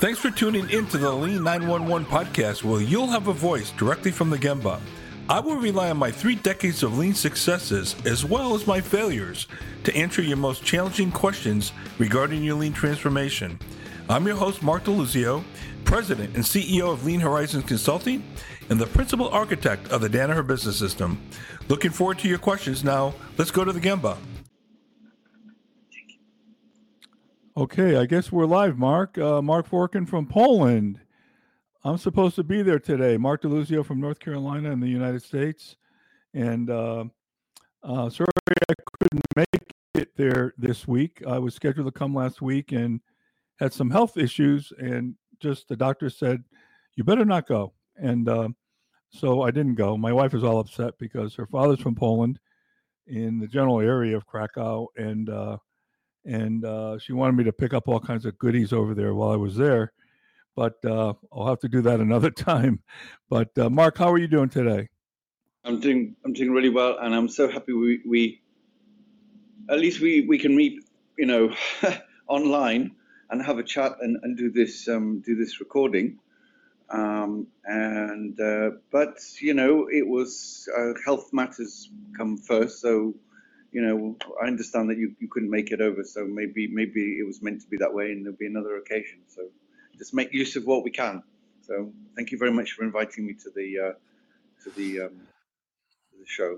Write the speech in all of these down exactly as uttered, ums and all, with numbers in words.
Thanks for tuning in to the Lean nine one one podcast, where you'll have a voice directly from the Gemba. I will rely on my three decades of Lean successes, as well as my failures, to answer your most challenging questions regarding your Lean transformation. I'm your host, Mark DeLuzio, President and C E O of Lean Horizons Consulting, and the principal architect of the Danaher Business System. Looking forward to your questions. Now, let's go to the Gemba. Okay, I guess we're live, Mark. Uh, Mark Forkin from Poland. I'm supposed to be there today. Mark DeLuzio from North Carolina in the United States. And uh, uh, sorry I couldn't make it there this week. I was scheduled to come last week and had some health issues. And just the doctor said, you better not go. And uh, so I didn't go. My wife is all upset because her father's from Poland in the general area of Krakow. And uh, and uh, she wanted me to pick up all kinds of goodies over there while I was there. But uh, I'll have to do that another time. But uh, Mark, how are you doing today? I'm doing I'm doing really well, and I'm so happy we, we at least we, we can meet, you know, online and have a chat and, and do this um, do this recording. Um, and uh, but you know, it was uh, health matters come first, so. You know, I understand that you, you couldn't make it over, so maybe maybe it was meant to be that way, and there'll be another occasion. So just make use of what we can. So thank you very much for inviting me to the uh, to the um, to the show.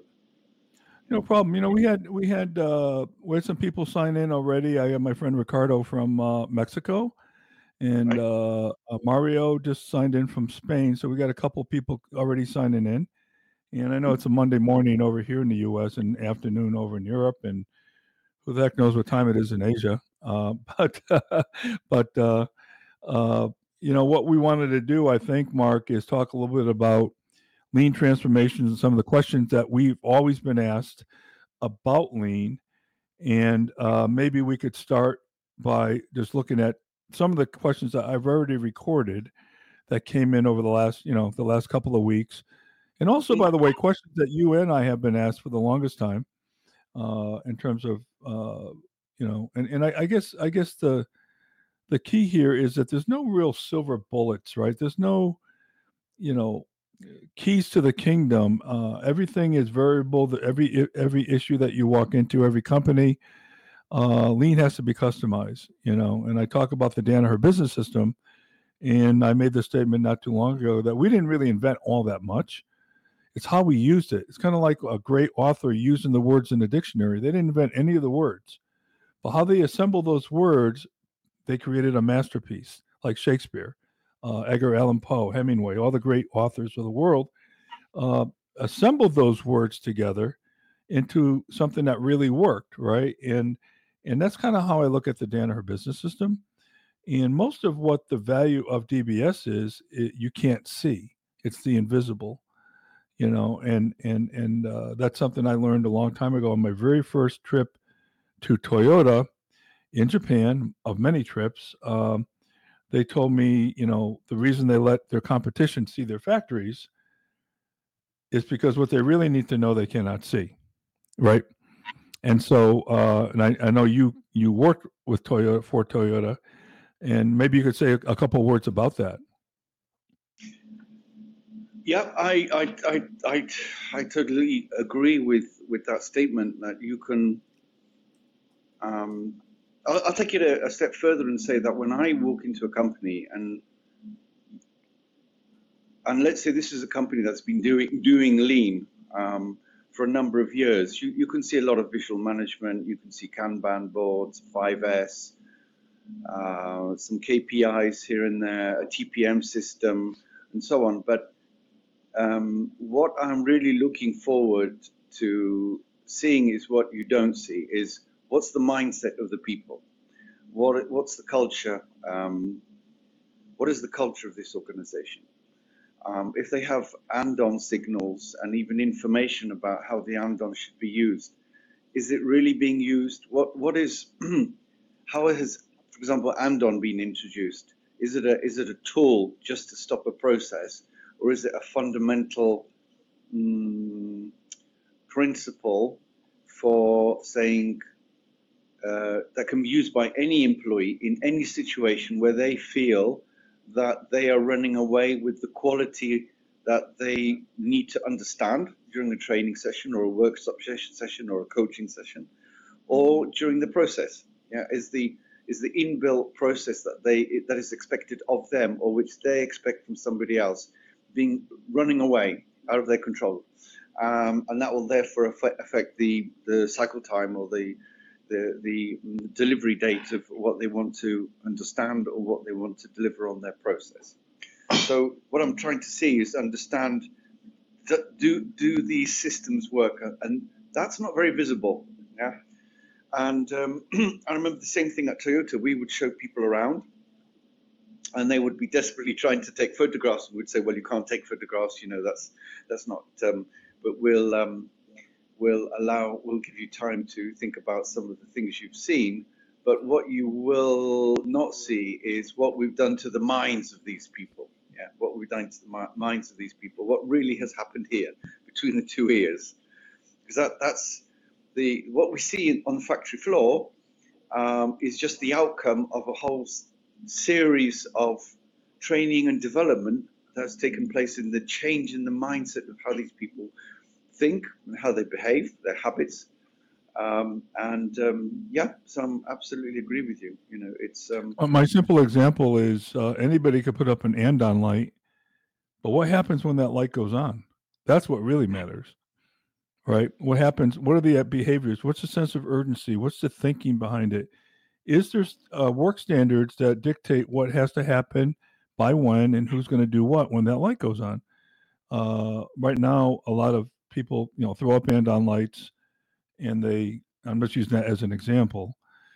No problem. You know, we had we had uh, we had some people sign in already. I have my friend Ricardo from uh, Mexico, and Right. uh, uh, Mario just signed in from Spain. So we got a couple people already signing in. And I know it's a Monday morning over here in the U S and afternoon over in Europe, and who the heck knows what time it is in Asia. Uh, but but uh, uh, you know what we wanted to do, I think, Mark, is talk a little bit about Lean transformations and some of the questions that we've always been asked about Lean, and uh, maybe we could start by just looking at some of the questions that I've already recorded that came in over the last, you know, the last couple of weeks. And also, by the way, questions that you and I have been asked for the longest time, uh, in terms of, uh, you know, and, and I, I guess I guess the the key here is that there's no real silver bullets, right? There's no, you know, keys to the kingdom. Uh, everything is variable. Every every issue that you walk into, every company, uh, Lean has to be customized, you know. And I talk about the Danaher Business System, and I made the statement not too long ago that we didn't really invent all that much. It's how we used it. It's kind of like a great author using the words in the dictionary. They didn't invent any of the words, but how they assembled those words, they created a masterpiece, like Shakespeare, uh, Edgar Allan Poe, Hemingway, all the great authors of the world, uh, assembled those words together into something that really worked, right? And and that's kind of how I look at the Danaher Business System. And most of what the value of D B S is, it, you can't see. It's the invisible. You know, and and and uh, that's something I learned a long time ago on my very first trip to Toyota in Japan. Of many trips, um, they told me, you know, the reason they let their competition see their factories is because what they really need to know they cannot see, right? And so, uh, and I, I know you you worked with Toyota for Toyota, and maybe you could say a, a couple of words about that. Yeah, I, I, I, I, I totally agree with, with that statement that you can. Um, I'll, I'll take it a, a step further and say that when I walk into a company and and let's say this is a company that's been doing doing Lean um, for a number of years, you, you can see a lot of visual management. You can see Kanban boards, five S, uh, some K P Is here and there, a T P M system, and so on. But Um, what I'm really looking forward to seeing is what you don't see, is what's the mindset of the people? What, what's the culture? Um, what is the culture of this organization? Um, if they have Andon signals and even information about how the Andon should be used, is it really being used? What, what is, how has, for example, Andon been introduced? Is it a, is it a tool just to stop a process? Or is it a fundamental um, principle for saying uh, that can be used by any employee in any situation where they feel that they are running away with the quality that they need to understand during a training session or a workshop session or a coaching session, or during the process. Yeah, is the is the inbuilt process that they that is expected of them, or which they expect from somebody else, being running away out of their control, um, and that will therefore affect, affect the the cycle time or the the the delivery date of what they want to understand or what they want to deliver on their process. So what I'm trying to see is understand, do do these systems work, and that's not very visible. Yeah. And um, I remember the same thing at Toyota. We would show people around, and they would be desperately trying to take photographs. And we'd say, "Well, you can't take photographs. You know, that's that's not. Um, but we'll um, we'll allow. We'll give you time to think about some of the things you've seen. But what you will not see is what we've done to the minds of these people. Yeah, what we've done to the minds of these people. What really has happened here between the two ears, because that that's." The, what we see on the factory floor um, is just the outcome of a whole series of training and development that's taken place in the change in the mindset of how these people think and how they behave, their habits. Um, and um, yeah, so I'm absolutely agree with you. You know, it's um, Uh, my simple example is uh, anybody could put up an andon light, but what happens when that light goes on? That's what really matters. Right? What happens? What are the behaviors? What's the sense of urgency? What's the thinking behind it? Is there uh, work standards that dictate what has to happen by when and who's going to do what when that light goes on? Uh, right now, a lot of people, you know, throw up andon lights, and they. I'm just using that as an example.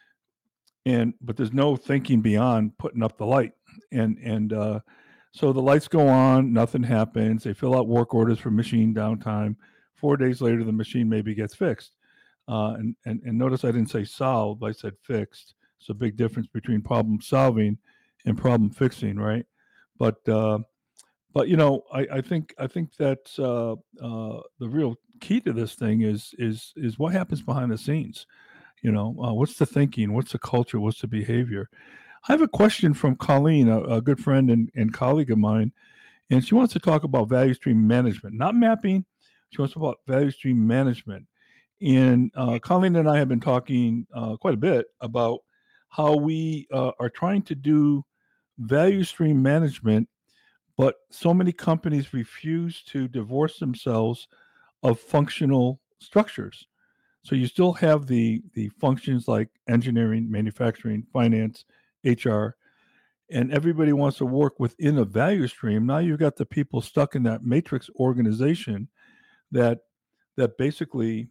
And but there's no thinking beyond putting up the light, and and uh, so the lights go on, nothing happens. They fill out work orders for machine downtime. Four days later, the machine maybe gets fixed. Uh, and, and, and notice I didn't say solved, I said fixed. It's a big difference between problem solving and problem fixing, right? But uh, but you know, I, I think I think that uh, uh, the real key to this thing is is is what happens behind the scenes. You know, uh, what's the thinking? What's the culture? What's the behavior? I have a question from Colleen, a, a good friend and, and colleague of mine, and she wants to talk about value stream management, not mapping. She wants to talk about value stream management. And uh, Colleen and I have been talking uh, quite a bit about how we uh, are trying to do value stream management, but so many companies refuse to divorce themselves of functional structures. So you still have the the functions like engineering, manufacturing, finance, H R, and everybody wants to work within a value stream. Now you've got the people stuck in that matrix organization that that basically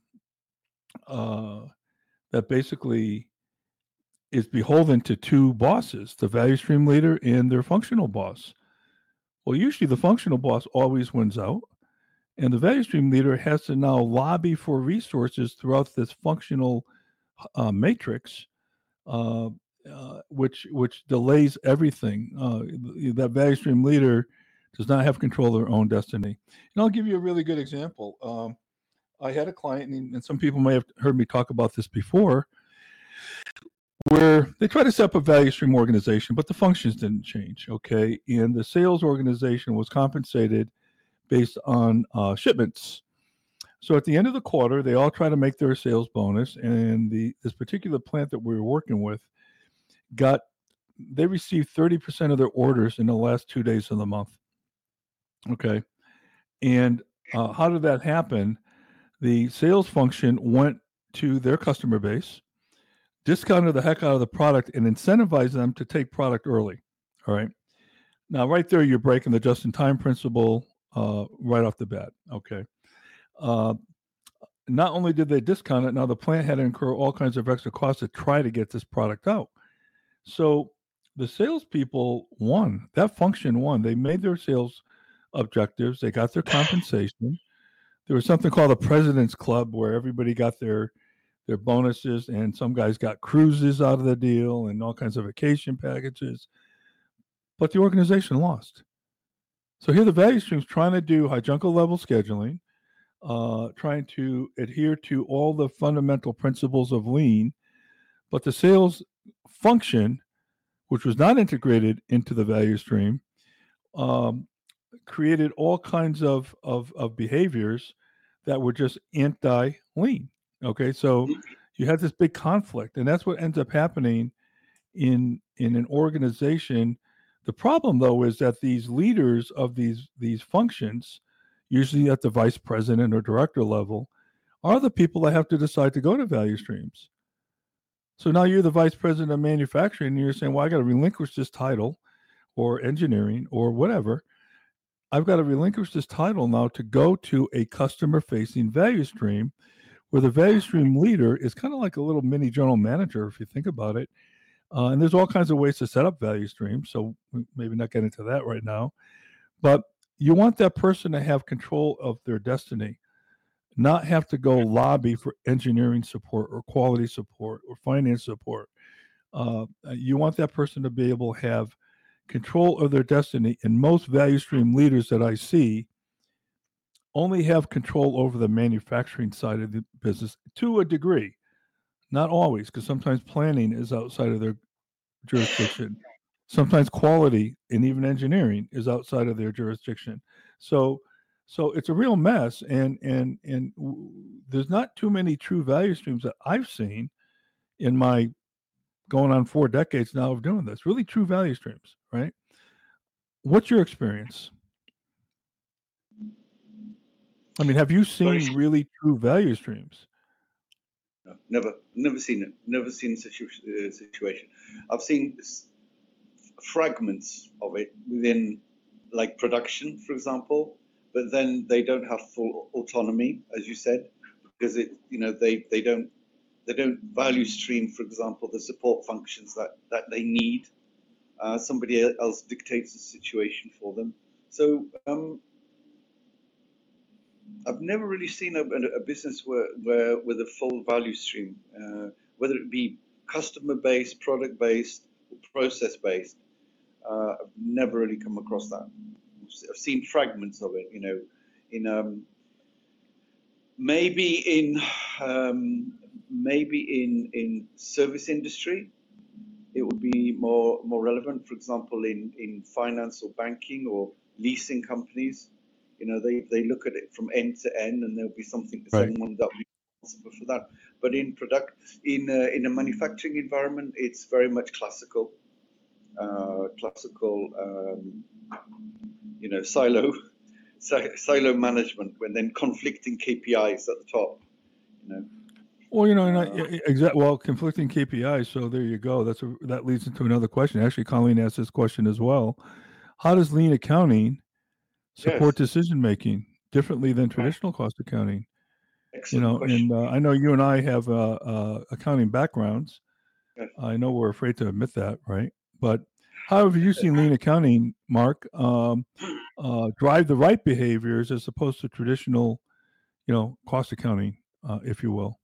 uh, that basically is beholden to two bosses, the value stream leader and their functional boss. Well, usually the functional boss always wins out, and the value stream leader has to now lobby for resources throughout this functional uh, matrix, uh, uh, which which delays everything. Uh, that value stream leader does not have control of their own destiny. And I'll give you a really good example. Um, I had a client, and, and some people may have heard me talk about this before, where they try to set up a value stream organization, but the functions didn't change. Okay, and the sales organization was compensated based on uh, shipments. So at the end of the quarter, they all try to make their sales bonus, and the this particular plant that we were working with got they received thirty percent of their orders in the last two days of the month. Okay, and uh, how did that happen? The sales function went to their customer base, discounted the heck out of the product, and incentivized them to take product early. All right. Now, right there, you're breaking the just-in-time principle uh, right off the bat. Okay. Uh, not only did they discount it, now the plant had to incur all kinds of extra costs to try to get this product out. So the salespeople won. That function won. They made their sales objectives. They got their compensation. There was something called a President's Club where everybody got their their bonuses, and some guys got cruises out of the deal and all kinds of vacation packages. But the organization lost. So here the value stream's trying to do hijuncle level scheduling, uh, trying to adhere to all the fundamental principles of lean, but the sales function which was not integrated into the value stream, um, created all kinds of, of, of behaviors that were just anti-lean. Okay, so you had this big conflict, and that's what ends up happening in in an organization. The problem, though, is that these leaders of these these functions, usually at the vice president or director level, are the people that have to decide to go to value streams. So now you're the vice president of manufacturing, and you're saying, well, I got to relinquish this title or engineering or whatever. I've got to relinquish this title now to go to a customer facing value stream where the value stream leader is kind of like a little mini general manager, if you think about it. Uh, and there's all kinds of ways to set up value streams. So maybe not get into that right now. But you want that person to have control of their destiny, not have to go lobby for engineering support or quality support or finance support. Uh, you want that person to be able to have control of their destiny. And most value stream leaders that I see only have control over the manufacturing side of the business to a degree. Not always, because sometimes planning is outside of their jurisdiction. Sometimes quality and even engineering is outside of their jurisdiction. So, so it's a real mess, and and and w- there's not too many true value streams that I've seen in my going on four decades now of doing this. Really true value streams, right? What's your experience? I mean, have you Sorry. seen really true value streams? No, never, never seen it. Never seen such a uh, situation. I've seen s- fragments of it within, like production, for example, but then they don't have full autonomy, as you said, because it, you know, they they don't they don't value stream, for example, the support functions that that they need. Uh, somebody else dictates the situation for them. So um, I've never really seen a, a business where, where with a full value stream, uh, whether it be customer based, product based, or process based. Uh, I've never really come across that. I've seen fragments of it, you know, in um, maybe in um, maybe in in service industry, it would be more more relevant. For example, in in finance or banking or leasing companies, you know, they they look at it from end to end, and there'll be something Right. someone that will be responsible for that. But in product in a, in a manufacturing environment, it's very much classical, uh, classical, um, you know, silo si- silo management, when then conflicting K P Is at the top, you know. Well, you know, and I, Uh, exactly. Well, conflicting K P Is. So there you go. That's a, that leads into another question. Actually, Colleen asked this question as well. How does lean accounting support yes, decision making differently than right. traditional cost accounting? You Excellent know, and question. uh, I know you and I have uh, uh, accounting backgrounds. Yes. I know we're afraid to admit that, right? But how have you seen lean accounting, Mark, um, uh, drive the right behaviors as opposed to traditional, you know, cost accounting, uh, if you will?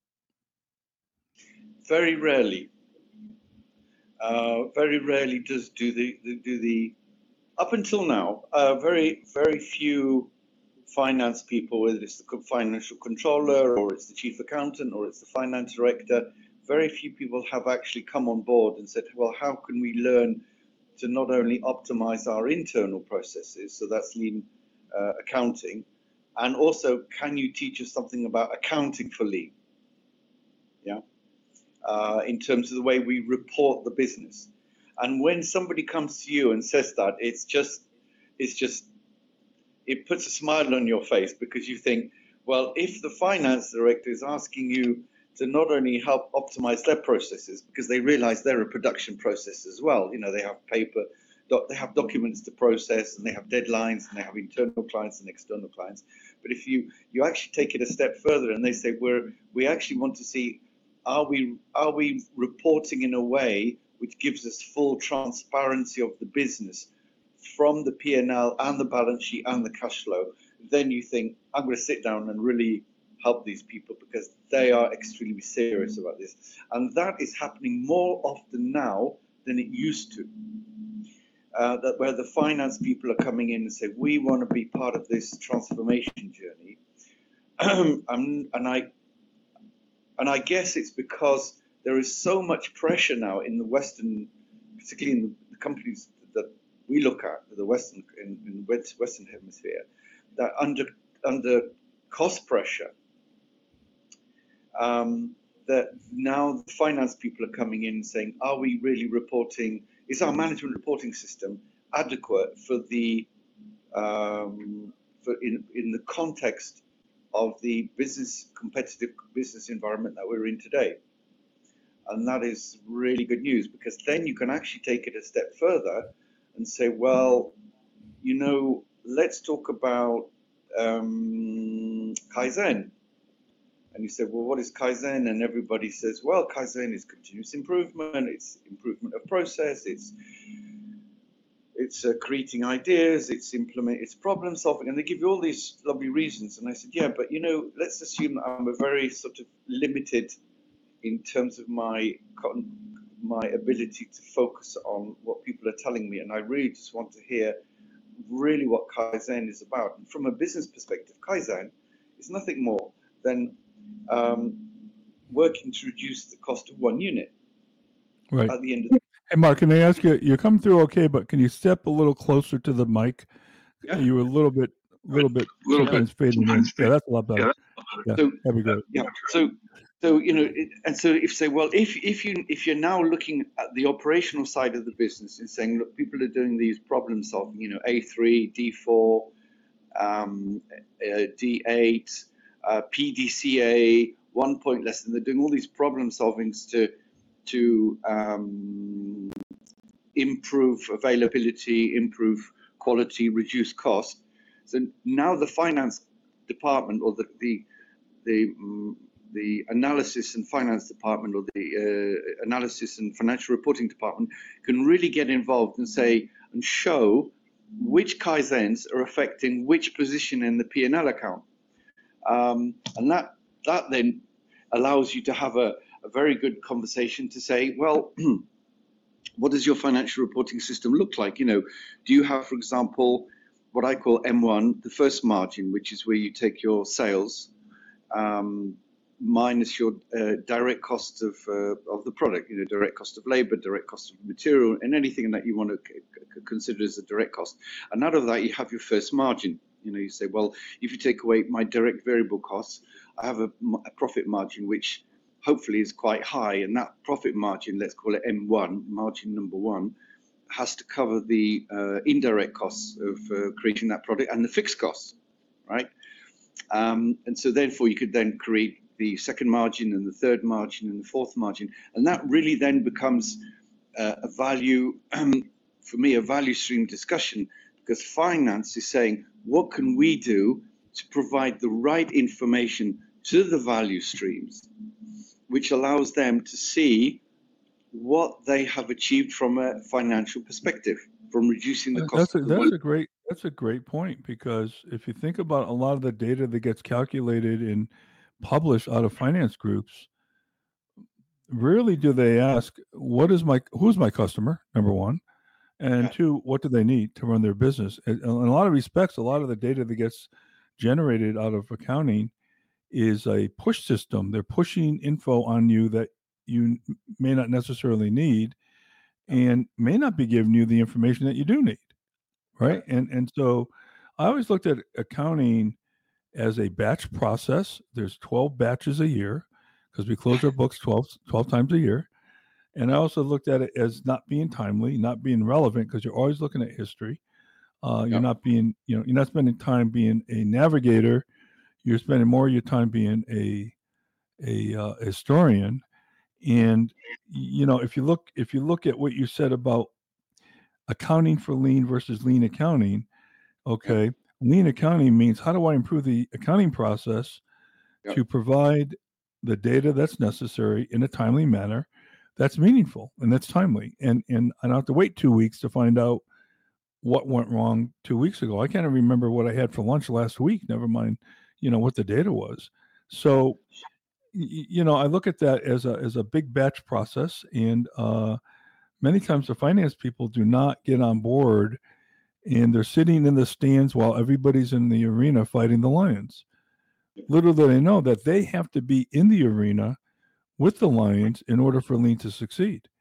Very rarely, uh, very rarely does do the, the do the up until now. Uh, very very few finance people, whether it's the financial controller or it's the chief accountant or it's the finance director, very few people have actually come on board and said, well, how can we learn to not only optimize our internal processes, so that's lean uh, accounting, and also can you teach us something about accounting for lean? Yeah, uh, in terms of the way we report the business. And when somebody comes to you and says that, it's just, it's just, it puts a smile on your face, because you think, well, if the finance director is asking you to not only help optimize their processes, because they realize they're a production process as well, you know, they have paper, doc, they have documents to process, and they have deadlines, and they have internal clients and external clients. But if you you actually take it a step further, and they say, we're we actually want to see, are we are we reporting in a way which gives us full transparency of the business from the P and L and the balance sheet and the cash flow, then you think, I'm going to sit down and really help these people, because they are extremely serious about this. And that is happening more often now than it used to. Uh, that where the finance people are coming in and say, we want to be part of this transformation journey. and, and I and I guess it's because there is so much pressure now in the Western particularly in the, the companies that we look at, the Western in, in the Western Hemisphere, that under under cost pressure, um, that now the finance people are coming in and saying, are we really reporting? Is our management reporting system adequate for the um, for in in the context of the business competitive business environment that we're in today? And that is really good news, because then you can actually take it a step further and say, well, you know, let's talk about um, Kaizen. And you say, well, what is Kaizen? And everybody says, well, Kaizen is continuous improvement. It's improvement of process. It's it's uh, creating ideas. It's implement. It's problem solving. And they give you all these lovely reasons. And I said, yeah, but you know, let's assume that I'm a very sort of limited in terms of my my ability to focus on what people are telling me, and I really just want to hear really what Kaizen is about. And from a business perspective, Kaizen is nothing more than um, working to reduce the cost of one unit. Right. At the end of the Hey, Mark, can I ask you? You're coming through okay, but can you step a little closer to the mic? Yeah. You were a little bit, little bit, little sometimes bit. fading in. Yeah, that's a lot better. Yeah, So, that'd be great. yeah. So, so you know, it, and so if say, well, if if you if you're now looking at the operational side of the business and saying, look, people are doing these problem solving, you know, A three, D four, um, uh, D eight, uh, P D C A, one point lesson. They're doing all these problem solvings to to um, improve availability, improve quality, reduce cost. So now the finance department or the the the, um, the analysis and finance department or the uh, analysis and financial reporting department can really get involved and say and show which Kaizens are affecting which position in the P and L account. Um, and that that then allows you to have a, a very good conversation to say, well, what does your financial reporting system look like? You know, do you have, for example, what I call M one, the first margin, which is where you take your sales um, minus your uh, direct cost of uh, of the product, you know, direct cost of labor, direct cost of material, and anything that you want to c- consider as a direct cost. And out of that, you have your first margin. You know, you say, well, if you take away my direct variable costs, I have a, a profit margin which hopefully is quite high, and that profit margin, let's call it M one, margin number one, has to cover the uh, indirect costs of uh, creating that product and the fixed costs, right? Um, and so therefore you could then create the second margin and the third margin and the fourth margin, and that really then becomes uh, a value, um, for me, a value stream discussion, because finance is saying, what can we do to provide the right information to the value streams, which allows them to see what they have achieved from a financial perspective, from reducing the cost. That's a, of the that's work. a great that's a great point, because if you think about a lot of the data that gets calculated and published out of finance groups, rarely do they ask, what is my who's my customer, number one, and Yeah. two, what do they need to run their business. In in a lot of respects, a lot of the data that gets generated out of accounting is a push system. They're pushing info on you that you n- may not necessarily need, and may not be giving you the information that you do need, right? And and so I always looked at accounting as a batch process. There's twelve batches a year, because we close our books twelve, twelve times a year. And I also looked at it as not being timely, not being relevant, because you're always looking at history. Uh, you're Yeah. not being, you know, you're not spending time being a navigator. You're spending more of your time being a a uh, historian. And you know, if you look if you look at what you said about accounting for lean versus lean accounting, okay, lean accounting means, how do I improve the accounting process Yeah. to provide the data that's necessary in a timely manner, that's meaningful and that's timely, and and I don't have to wait two weeks to find out what went wrong two weeks ago. I can't even remember what I had for lunch last week, never mind, you know, what the data was. So y- you know, I look at that as a as a big batch process, and uh, many times the finance people do not get on board, and they're sitting in the stands while everybody's in the arena fighting the lions. Little do they know that they have to be in the arena with the lions in order for lean to succeed.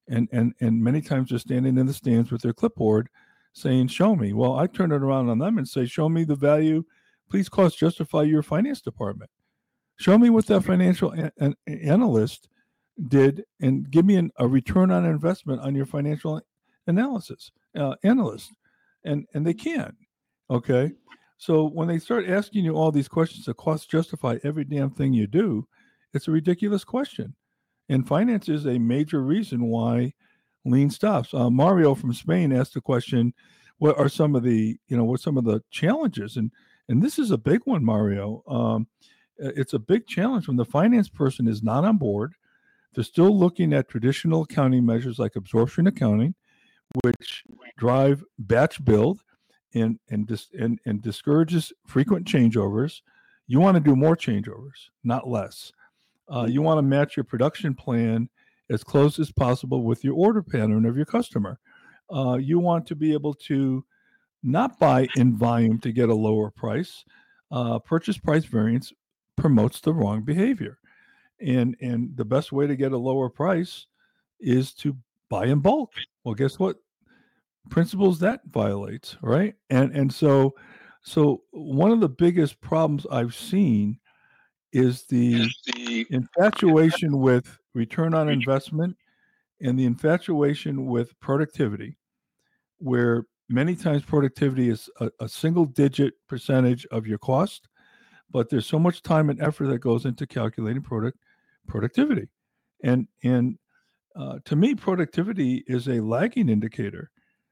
and and and many times they're standing in the stands with their clipboard saying, show me. Well, I turn it around on them and say, show me the value. Please cost justify your finance department. Show me what that financial a- an analyst did and give me an, a return on investment on your financial analysis uh, analyst. And, and they can. Okay. So when they start asking you all these questions that cost justify every damn thing you do, it's a ridiculous question. And finance is a major reason why lean stops. Uh, Mario from Spain asked the question, what are some of the, you know, what some of the challenges? And, and this is a big one, Mario. Um, it's a big challenge when the finance person is not on board. They're still looking at traditional accounting measures like absorption accounting, which drive batch build and and dis, and, and discourages frequent changeovers. You want to do more changeovers, not less. Uh, you want to match your production plan as close as possible with your order pattern of your customer. Uh, you want to be able to not buy in volume to get a lower price. Uh, purchase price variance promotes the wrong behavior. And and the best way to get a lower price is to buy in bulk. Well, guess what? Principles that violates, right? And and so so one of the biggest problems I've seen is the infatuation with return on investment and the infatuation with productivity, where many times productivity is a, a single digit percentage of your cost, but there's so much time and effort that goes into calculating product productivity. And and uh, to me, productivity is a lagging indicator.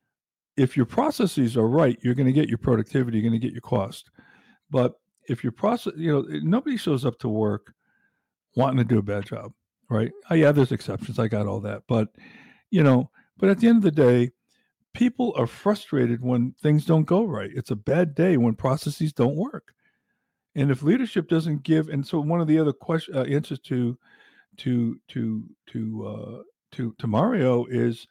If your processes are right, you're going to get your productivity, you're going to get your cost. But if your process, you know, nobody shows up to work wanting to do a bad job, right? Oh, yeah, there's exceptions. I got all that. But, you know, but at the end of the day, people are frustrated when things don't go right. It's a bad day when processes don't work. And if leadership doesn't give, and so one of the other question uh, answers to to to to uh, to to Mario is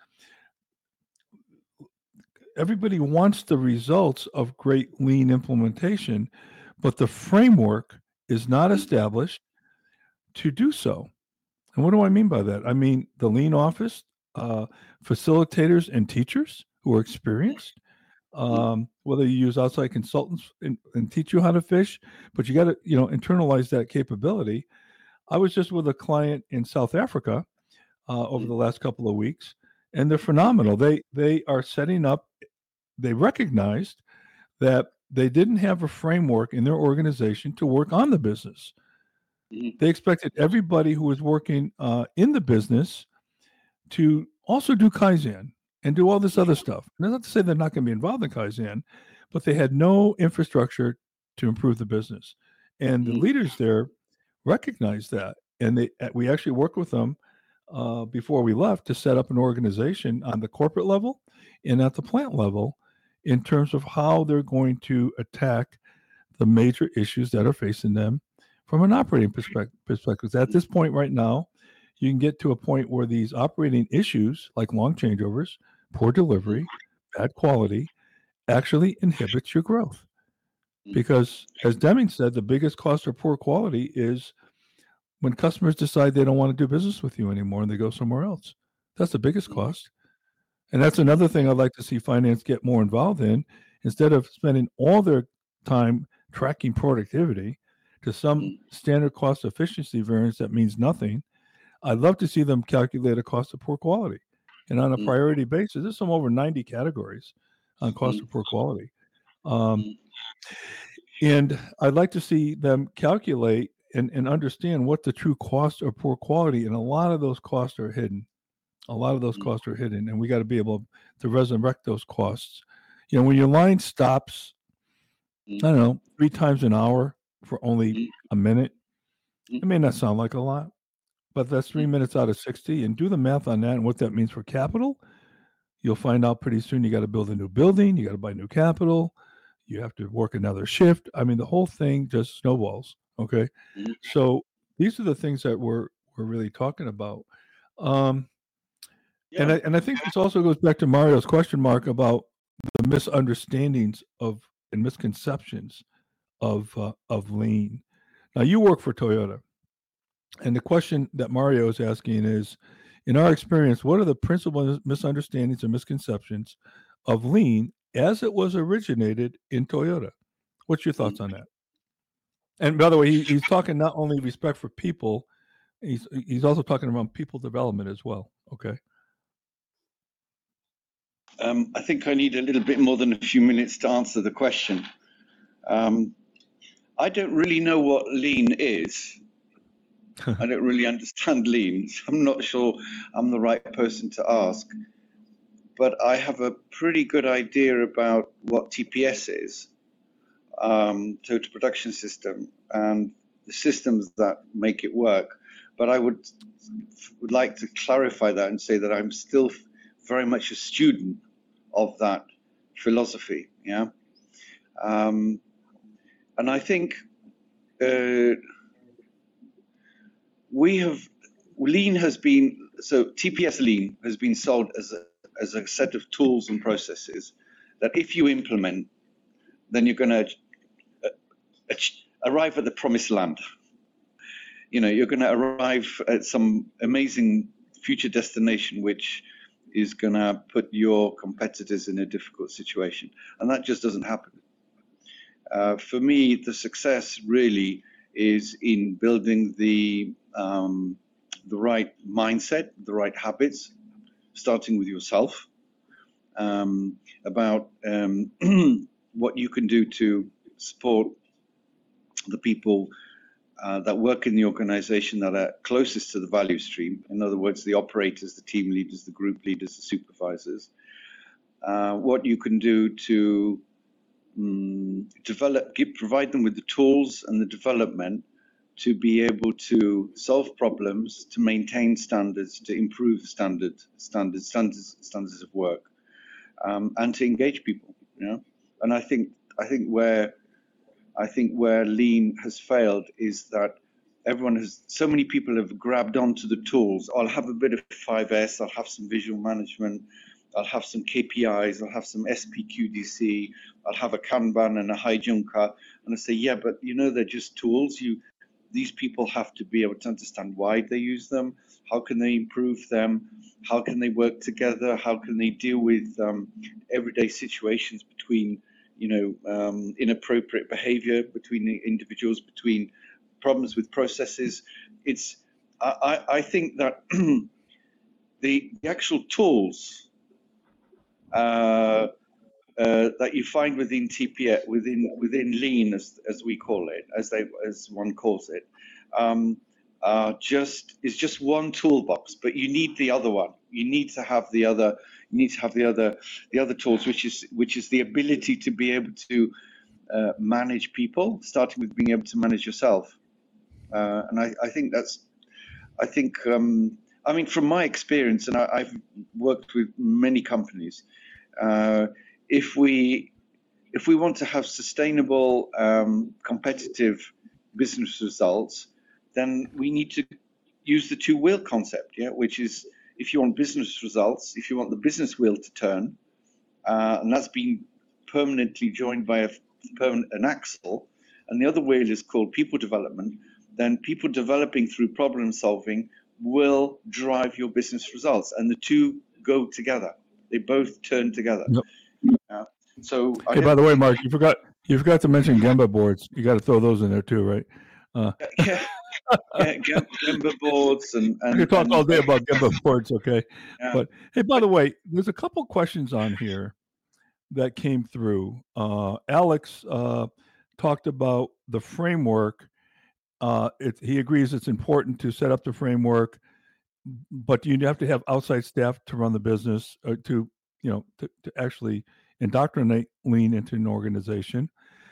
everybody wants the results of great lean implementation, but the framework is not established to do so. And what do I mean by that? I mean the lean office, uh, facilitators and teachers who are experienced, um, whether you use outside consultants and, and teach you how to fish, but you got to, you know, internalize that capability. I was just with a client in South Africa uh, over the last couple of weeks, and they're phenomenal. They they are setting up. They recognized that they didn't have a framework in their organization to work on the business. They expected everybody who was working uh, in the business to also do Kaizen and do all this other stuff. And that's not to say they're not going to be involved in Kaizen, but they had no infrastructure to improve the business. And the leaders there recognized that. And they, we actually worked with them uh, before we left to set up an organization on the corporate level and at the plant level in terms of how they're going to attack the major issues that are facing them from an operating perspective. Perspective. At this point right now, you can get to a point where these operating issues, like long changeovers, poor delivery, bad quality, actually inhibits your growth. Because, as Deming said, the biggest cost of poor quality is when customers decide they don't want to do business with you anymore and they go somewhere else. That's the biggest cost. And that's another thing I'd like to see finance get more involved in. Instead of spending all their time tracking productivity to some standard cost efficiency variance that means nothing, I'd love to see them calculate a cost of poor quality. And on a priority basis, there's some over ninety categories on cost of poor quality. Um, and I'd like to see them calculate and, and understand what the true costs of poor quality, and a lot of those costs are hidden. A lot of those costs are hidden, and we got to be able to resurrect those costs. You know, when your line stops, I don't know, three times an hour for only a minute, it may not sound like a lot, but that's three minutes out of sixty. And do the math on that and what that means for capital. You'll find out pretty soon you got to build a new building, you got to buy new capital, you have to work another shift. I mean, the whole thing just snowballs. Okay, so these are the things that we're we're really talking about. Um, And I, and I think this also goes back to Mario's question mark about the misunderstandings of and misconceptions of uh, of lean. Now you work for Toyota, and the question that Mario is asking is, In our experience, what are the principal misunderstandings or misconceptions of lean as it was originated in Toyota? What's your thoughts on that? And by the way, he, he's talking not only respect for people, he's he's also talking about people development as well. Okay. Um, I think I need a little bit more than a few minutes to answer the question. Um, I don't really know what lean is. I don't really understand lean. So I'm not sure I'm the right person to ask. But I have a pretty good idea about what T P S is, um, Total Production System, and the systems that make it work. But I would would like to clarify that and say that I'm still very much a student of that philosophy. Yeah, um, and I think uh, we have lean has been so T P S lean has been sold as a as a set of tools and processes that if you implement, then you're going to uh, arrive at the promised land. You know, you're going to arrive at some amazing future destination, which is going to put your competitors in a difficult situation. And that just doesn't happen. Uh, for me, the success really is in building the, um, the right mindset, the right habits, starting with yourself, um, about um, what you can do to support the people uh, that work in the organization that are closest to the value stream. In other words, the operators, the team leaders, the group leaders, the supervisors. Uh, what you can do to um, develop, give, provide them with the tools and the development to be able to solve problems, to maintain standards, to improve standard, standards, standards, standards of work, um, and to engage people. You know, and I think I think where I think where lean has failed is that everyone has, so many people have grabbed onto the tools. I'll have a bit of five S, I'll have some visual management, I'll have some K P Is, I'll have some S P Q D C, I'll have a Kanban and a Heijunka, and I say, yeah, but you know, they're just tools. You. These people have to be able to understand why they use them, how can they improve them, how can they work together, how can they deal with um, everyday situations between, you know, um, inappropriate behavior between the individuals, between problems with processes. It's, I, I think that the, the actual tools uh, Uh, that you find within T P S, within within lean, as as we call it, as they as one calls it, um, uh, just is just one toolbox. But you need the other one. You need to have the other. You need to have the other the other tools, which is which is the ability to be able to uh, manage people, starting with being able to manage yourself. Uh, and I, I think that's. I think. Um, I mean, from my experience, and I, I've worked with many companies. Uh, If we if we want to have sustainable, um, competitive business results, then we need to use the two wheel concept, yeah, which is if you want business results, if you want the business wheel to turn, uh, and that's been permanently joined by a permanent an axle, and the other wheel is called people development, then people developing through problem solving will drive your business results, and the two go together. They both turn together. Yep. Yeah. So, hey, by the way, Mark, you forgot you forgot to mention Gemba boards. You got to throw those in there too, right? Uh, yeah, yeah, Gemba boards and, and I could talk and, all day about Gemba boards, okay? Yeah. But hey, by the way, there's a couple questions on here that came through. Uh, Alex uh, talked about the framework. Uh, it, he agrees it's important to set up the framework, but you have to have outside staff to run the business, or to you know to, to actually indoctrinate lean into an organization.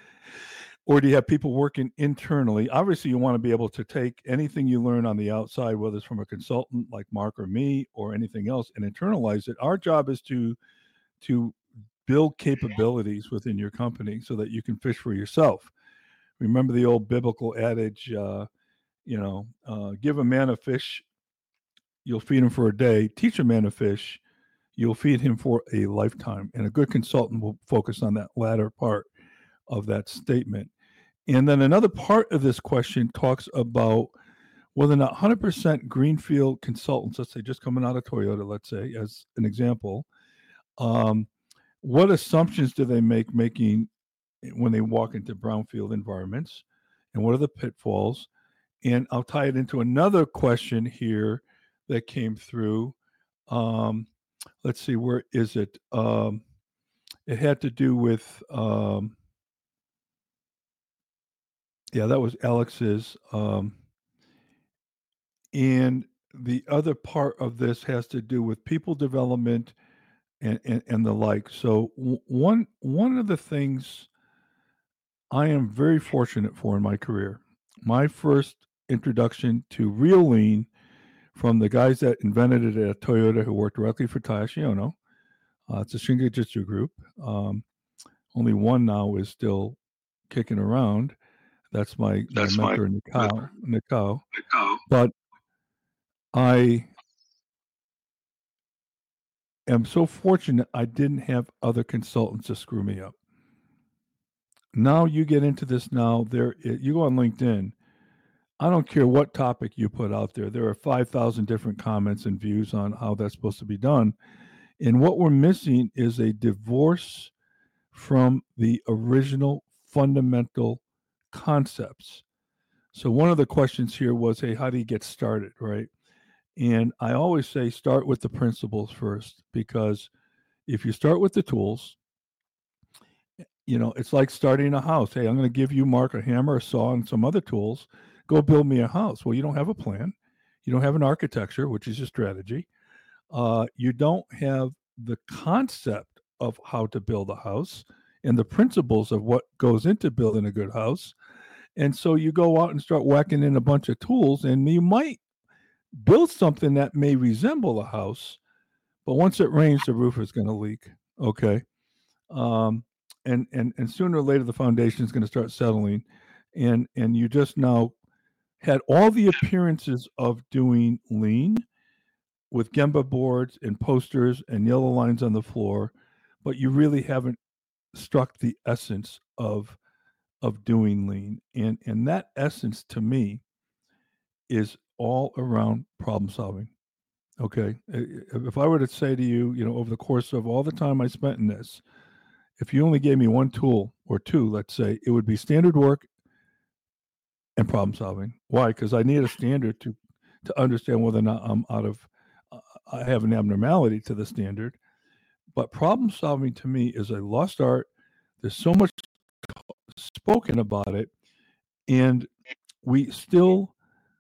Or do you have people working internally? Obviously, you want to be able to take anything you learn on the outside, whether it's from a consultant like Mark or me or anything else, and internalize it. Our job is to to build capabilities within your company so that you can fish for yourself. Remember the old biblical adage, uh, you know, uh, give a man a fish, you'll feed him for a day. Teach a man a fish, you'll feed him for a lifetime. And a good consultant will focus on that latter part of that statement. And then another part of this question talks about Well, they're not one hundred percent greenfield consultants, let's say just coming out of Toyota, let's say, as an example. Um, what assumptions do they make making when they walk into brownfield environments? And what are the pitfalls? And I'll tie it into another question here that came through. Um, let's see, where is it? Um, it had to do with, um, yeah, that was Alex's. Um, and the other part of this has to do with people development and, and, and the like. So w- one one of the things I am very fortunate for in my career, my first introduction to real lean from the guys that invented it at Toyota, who worked directly for Taishi Ono. Uh, it's a Shingijutsu group. Um, only one now is still kicking around. That's my my That's my mentor, Nikao. Nikao. Nikao. But I am so fortunate I didn't have other consultants to screw me up. Now you get into this now, there you go on LinkedIn. I don't care what topic you put out there. There are five thousand different comments and views on how that's supposed to be done. And what we're missing is a divorce from the original fundamental concepts. So one of the questions here was, hey, how do you get started, right? And I always say start with the principles first, because if you start with the tools, you know, it's like starting a house. Hey, I'm going to give you, Mark, a hammer, a saw, and some other tools. Go build me a house. Well, you don't have a plan. You don't have an architecture, which is a strategy. Uh, you don't have the concept of how to build a house and the principles of what goes into building a good house. And so you go out and start whacking in a bunch of tools, and you might build something that may resemble a house, but once it rains, the roof is going to leak. Okay. Um, and, and, and sooner or later, the foundation is going to start settling. And, and you just now had all the appearances of doing lean with Gemba boards and posters and yellow lines on the floor, but you really haven't struck the essence of of doing lean. And and that essence to me is all around problem solving. Okay. If I were to say to you, you know, over the course of all the time I spent in this, if you only gave me one tool or two, let's say, it would be standard work and problem solving. Why? Because I need a standard to to understand whether or not I'm out of uh, I have an abnormality to the standard. But problem solving to me is a lost art. There's so much spoken about it, and we still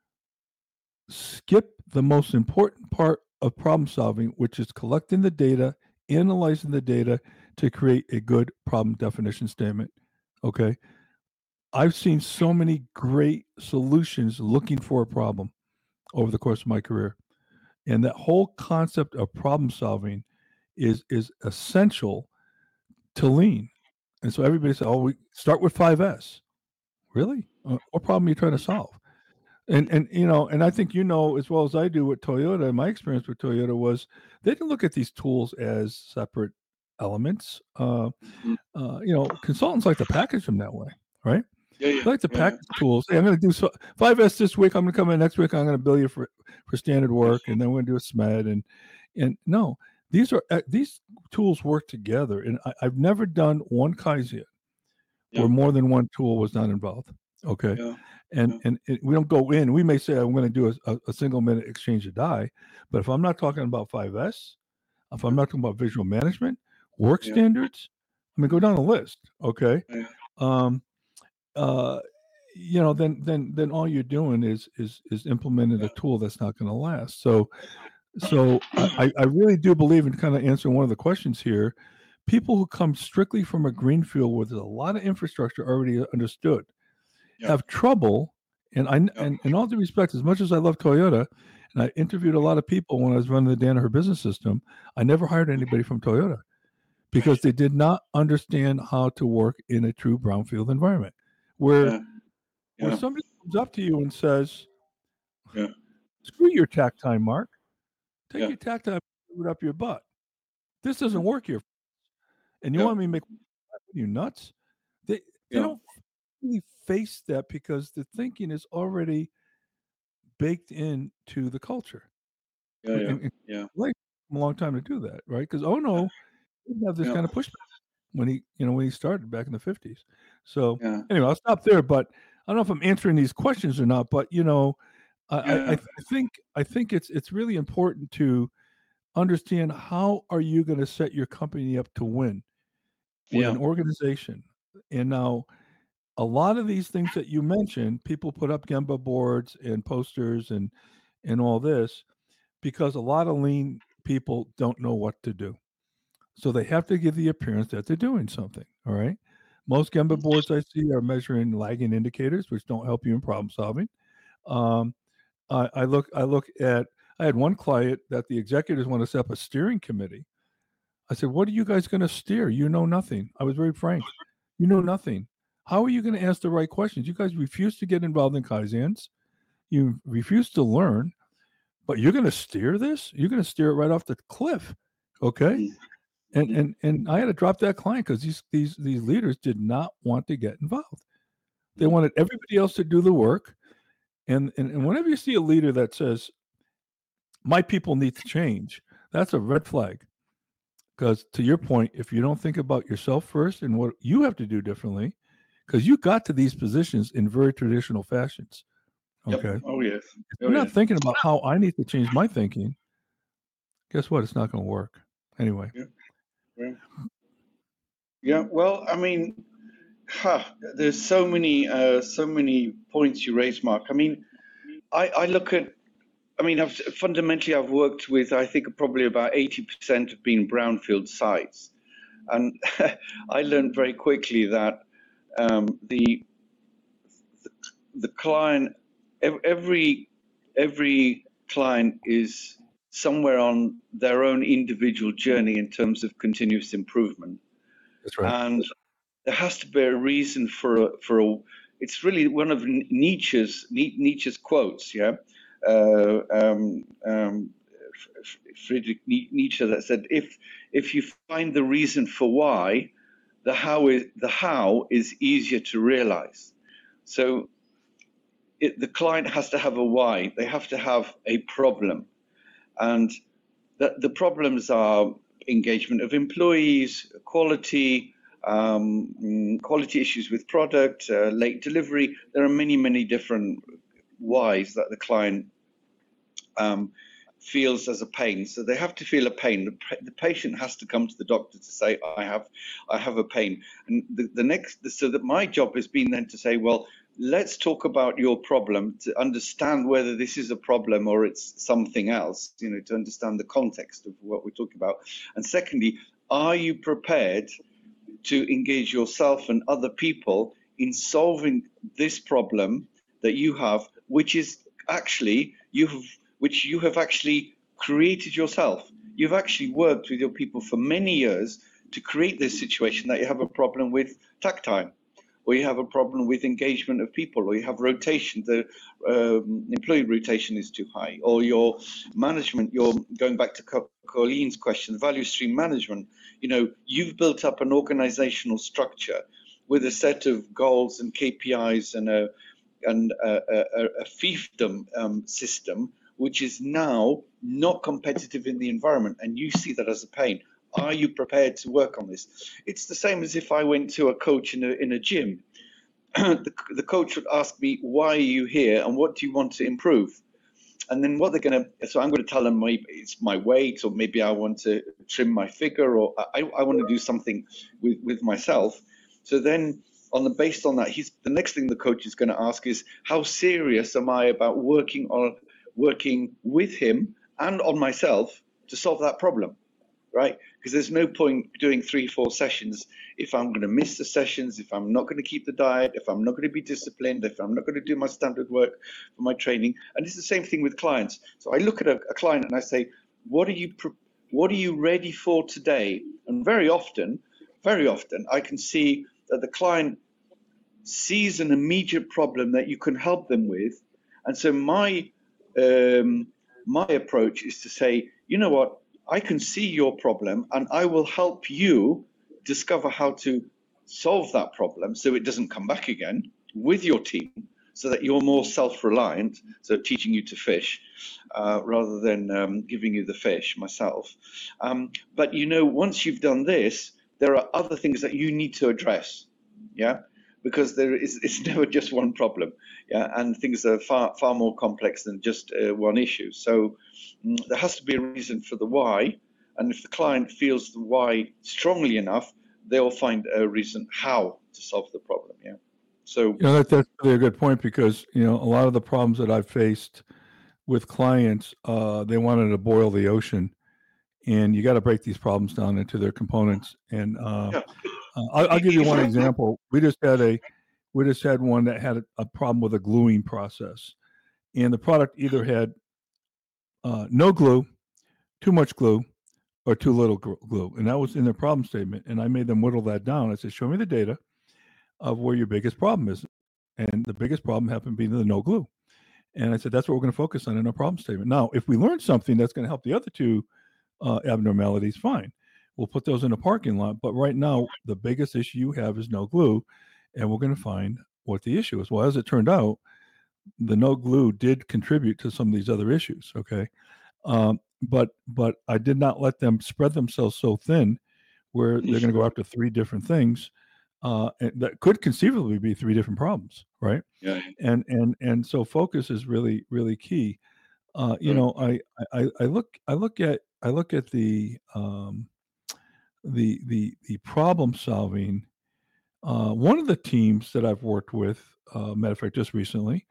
skip the most important part of problem solving, which is collecting the data, analyzing the data to create a good problem definition statement. Okay. I've seen so many great solutions looking for a problem over the course of my career. And that whole concept of problem solving is is essential to lean. And so everybody said, "Oh, we start with five S." Really? Uh, what problem are you trying to solve? And and you know, and I think you know as well as I do with Toyota. My experience with Toyota was they didn't look at these tools as separate elements. Uh, Mhm. uh, you know, consultants like to package them that way, right? Yeah, yeah, They like to yeah, yeah. package tools. Hey, I'm going to do so five S this week. I'm going to come in next week. I'm going to bill you for for standard work, and then we're going to do a S M E D. And and no, these are uh, these tools work together. And I, I've never done one Kaizen Yeah, where more than one tool was not involved. Okay. yeah, And yeah. and it, we don't go in. We may say I'm going to do a, a, a single minute exchange of die, but if I'm not talking about five S, if I'm Yeah. not talking about visual management, work Yeah. standards, I mean, go down the list. Okay. Yeah. Um, uh, you know, then then then all you're doing is is is implementing Yeah. a tool that's not going to last. So so I, I I really do believe in kind of answering one of the questions here. People who come strictly from a greenfield where there's a lot of infrastructure already understood Yeah. have trouble. And I Yeah. and in all due respect, as much as I love Toyota, and I interviewed a lot of people when I was running the Danaher Business System, I never hired anybody from Toyota because they did not understand how to work in a true brownfield environment where Yeah. where Yeah. somebody comes up to you and says, Yeah. "Screw your tack time, Mark. Take Yeah. your tack time, and it up your butt. This doesn't Yeah. work here, and you Yeah. want me to make you nuts?" They they Yeah. don't really face that because the thinking is already baked into the culture. Yeah, yeah, And, and yeah, like a long time to do that, right? Because Ono didn't have this yeah, kind of pushback when he, you know, when he started back in the fifties. So yeah, anyway, I'll stop there. But I don't know if I'm answering these questions or not. But you know, I, I, I yeah, th- I think I think it's it's really important to understand how are you going to set your company up to win with yeah, an organization. And now a lot of these things that you mentioned, people put up Gemba boards and posters and and all this because a lot of lean people don't know what to do. So they have to give the appearance that they're doing something. All right. Most Gemba boards I see are measuring lagging indicators, which don't help you in problem solving. Um, I, I look, I look at. I had one client that the executives want to set up a steering committee. I said, "What are you guys going to steer? You know nothing." I was very frank. You know nothing. How are you going to ask the right questions? You guys refuse to get involved in kaizens. You refuse to learn, but you're going to steer this. You're going to steer it right off the cliff. Okay. mm, And mm, and and I had to drop that client because these these these leaders did not want to get involved. They mm. wanted everybody else to do the work. And and, and whenever you see a leader that says, "My people need to change," that's a red flag. Because to your point, if you don't think about yourself first and what you have to do differently, because you got to these positions in very traditional fashions. Yep. Okay. Oh yes. If Oh you're not yes. thinking about how I need to change my thinking, guess what? It's not going to work. Anyway. Yeah. Yeah. Yeah. Well, I mean, ha, there's so many, uh, so many points you raised, Mark. I mean, I, I look at. I mean, I've fundamentally I've worked with. I think probably about eighty percent have been brownfield sites, and I learned very quickly that um, the, the the client, every every client is somewhere on their own individual journey in terms of continuous improvement, That's right. and there has to be a reason for a, for a. It's really one of Nietzsche's Nietzsche's quotes, yeah. Uh, um, um, Friedrich Nietzsche that said, if if you find the reason for why, the how is the how is easier to realize. So it, the client has to have a why. They have to have a problem, and the, the problems are engagement of employees, quality, um, quality issues with product, uh, late delivery. There are many, many different whys that the client um, feels as a pain. So they have to feel a pain. The, the patient has to come to the doctor to say, I have, I have a pain. And the, the next, so that my job has been then to say, well, let's talk about your problem to understand whether this is a problem or it's something else, you know, to understand the context of what we're talking about. And secondly, are you prepared to engage yourself and other people in solving this problem that you have, which is actually you have, which you have actually created yourself. You've actually worked with your people for many years to create this situation that you have a problem with takt time, or you have a problem with engagement of people, or you have rotation, the um, employee rotation is too high, or your management, you're going back to Colleen's question, value stream management, you know, you've built up an organizational structure with a set of goals and K P Is and a, and a, a, a fiefdom um, system, which is now not competitive in the environment, and you see that as a pain. Are you prepared to work on this? It's the same as if I went to a coach in a, in a gym. the, the coach would ask me, why are you here and what do you want to improve? And then what they're going to, so I'm going to tell them maybe it's my weight, or maybe I want to trim my figure, or I, I want to do something with, with myself. So then on the, based on that, he's, the next thing the coach is going to ask is, how serious am I about working on, working with him and on myself to solve that problem? Right? Because there's no point doing three, four sessions if I'm going to miss the sessions, if I'm not going to keep the diet, if I'm not going to be disciplined, if I'm not going to do my standard work for my training. And it's the same thing with clients. So I look at a, a client and I say, what are you, what are you ready for today? And very often, very often, I can see that the client sees an immediate problem that you can help them with. And so my um, my approach is to say, you know what, I can see your problem and I will help you discover how to solve that problem so it doesn't come back again with your team. so that you're more self-reliant, so teaching you to fish uh, rather than um, giving you the fish myself. Um, but you know, once you've done this, there are other things that you need to address, yeah, because there is, it's never just one problem, yeah, and things are far far more complex than just uh, one issue. So mm, there has to be a reason for the why, and if the client feels the why strongly enough, they'll find a reason how to solve the problem, yeah. So You know, that, that's really a good point, because, you know, a lot of the problems that I've faced with clients, uh, they wanted to boil the ocean, and you got to break these problems down into their components. And uh, yeah, uh, I'll, I'll give you one example. We just had a, we just had one that had a, a problem with a gluing process, and the product either had uh, no glue, too much glue, or too little glue, and that was in their problem statement. And I made them whittle that down. I said, "Show me the data of where your biggest problem is," and the biggest problem happened being the no glue. And I said, "That's what we're going to focus on in our problem statement." Now, if we learn something that's going to help the other two uh, abnormalities, fine. We'll put those in a parking lot. But right now, the biggest issue you have is no glue, and we're going to find what the issue is. Well, as it turned out, the no glue did contribute to some of these other issues. Okay, um, but but I did not let them spread themselves so thin where they're going to go after three different things uh, and that could conceivably be three different problems, right? yeah, And and and so focus is really really key. Uh, you right. know, I, I I look I look at I look at the um, the the the problem solving. Uh, one of the teams that I've worked with, uh, matter of fact, just recently,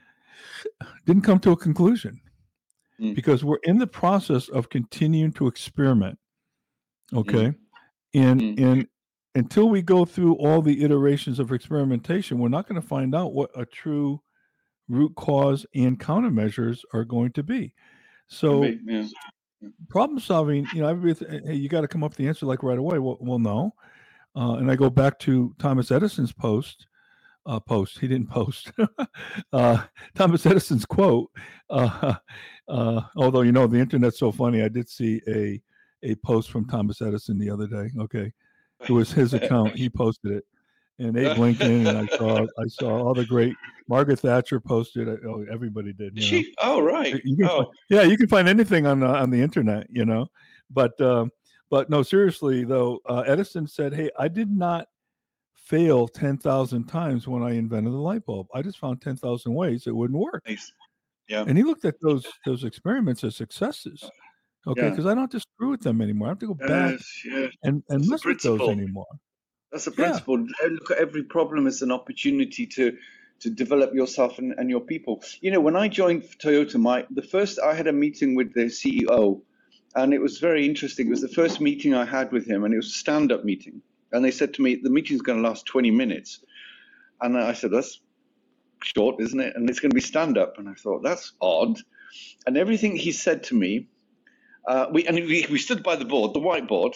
didn't come to a conclusion Mm, because we're in the process of continuing to experiment. mm, Okay, and mm. and until we go through all the iterations of experimentation, we're not going to find out what a true root cause and countermeasures are going to be. Can So be, yeah. Yeah. problem solving, you know, everybody, th- hey, you got to come up with the answer like right away. Well, well no. Uh, and I go back to Thomas Edison's post. Uh, post. He didn't post. uh, Thomas Edison's quote. Uh, uh, although you know the internet's so funny, I did see a a post from Thomas Edison the other day. Okay, it was his account. He posted it, and Abe Lincoln, and I saw I saw all the great Margaret Thatcher posted it. Oh, everybody did. Is You know, she? Oh, right. you can find, Oh, yeah, you can find anything on the, on the internet. You know, but um, but no, seriously though, uh, Edison said, "Hey, I did not fail ten thousand times when I invented the light bulb. I just found ten thousand ways it wouldn't work." nice. Yeah, And he looked at those those experiments as successes. Okay, yeah. because I don't have to screw with them anymore. I have to go back Yes, yes. and and That's the mess with those principle. anymore. That's the Yeah. principle. Look at every problem as an opportunity to to develop yourself and, and your people. You know, when I joined Toyota, my the first I had a meeting with the C E O, and it was very interesting. It was the first meeting I had with him, and it was a stand-up meeting. And they said to me, the meeting's going to last twenty minutes. And I said, that's short, isn't it? And it's going to be stand-up. And I thought, that's odd. And everything he said to me, uh, we and we, we stood by the board, the whiteboard,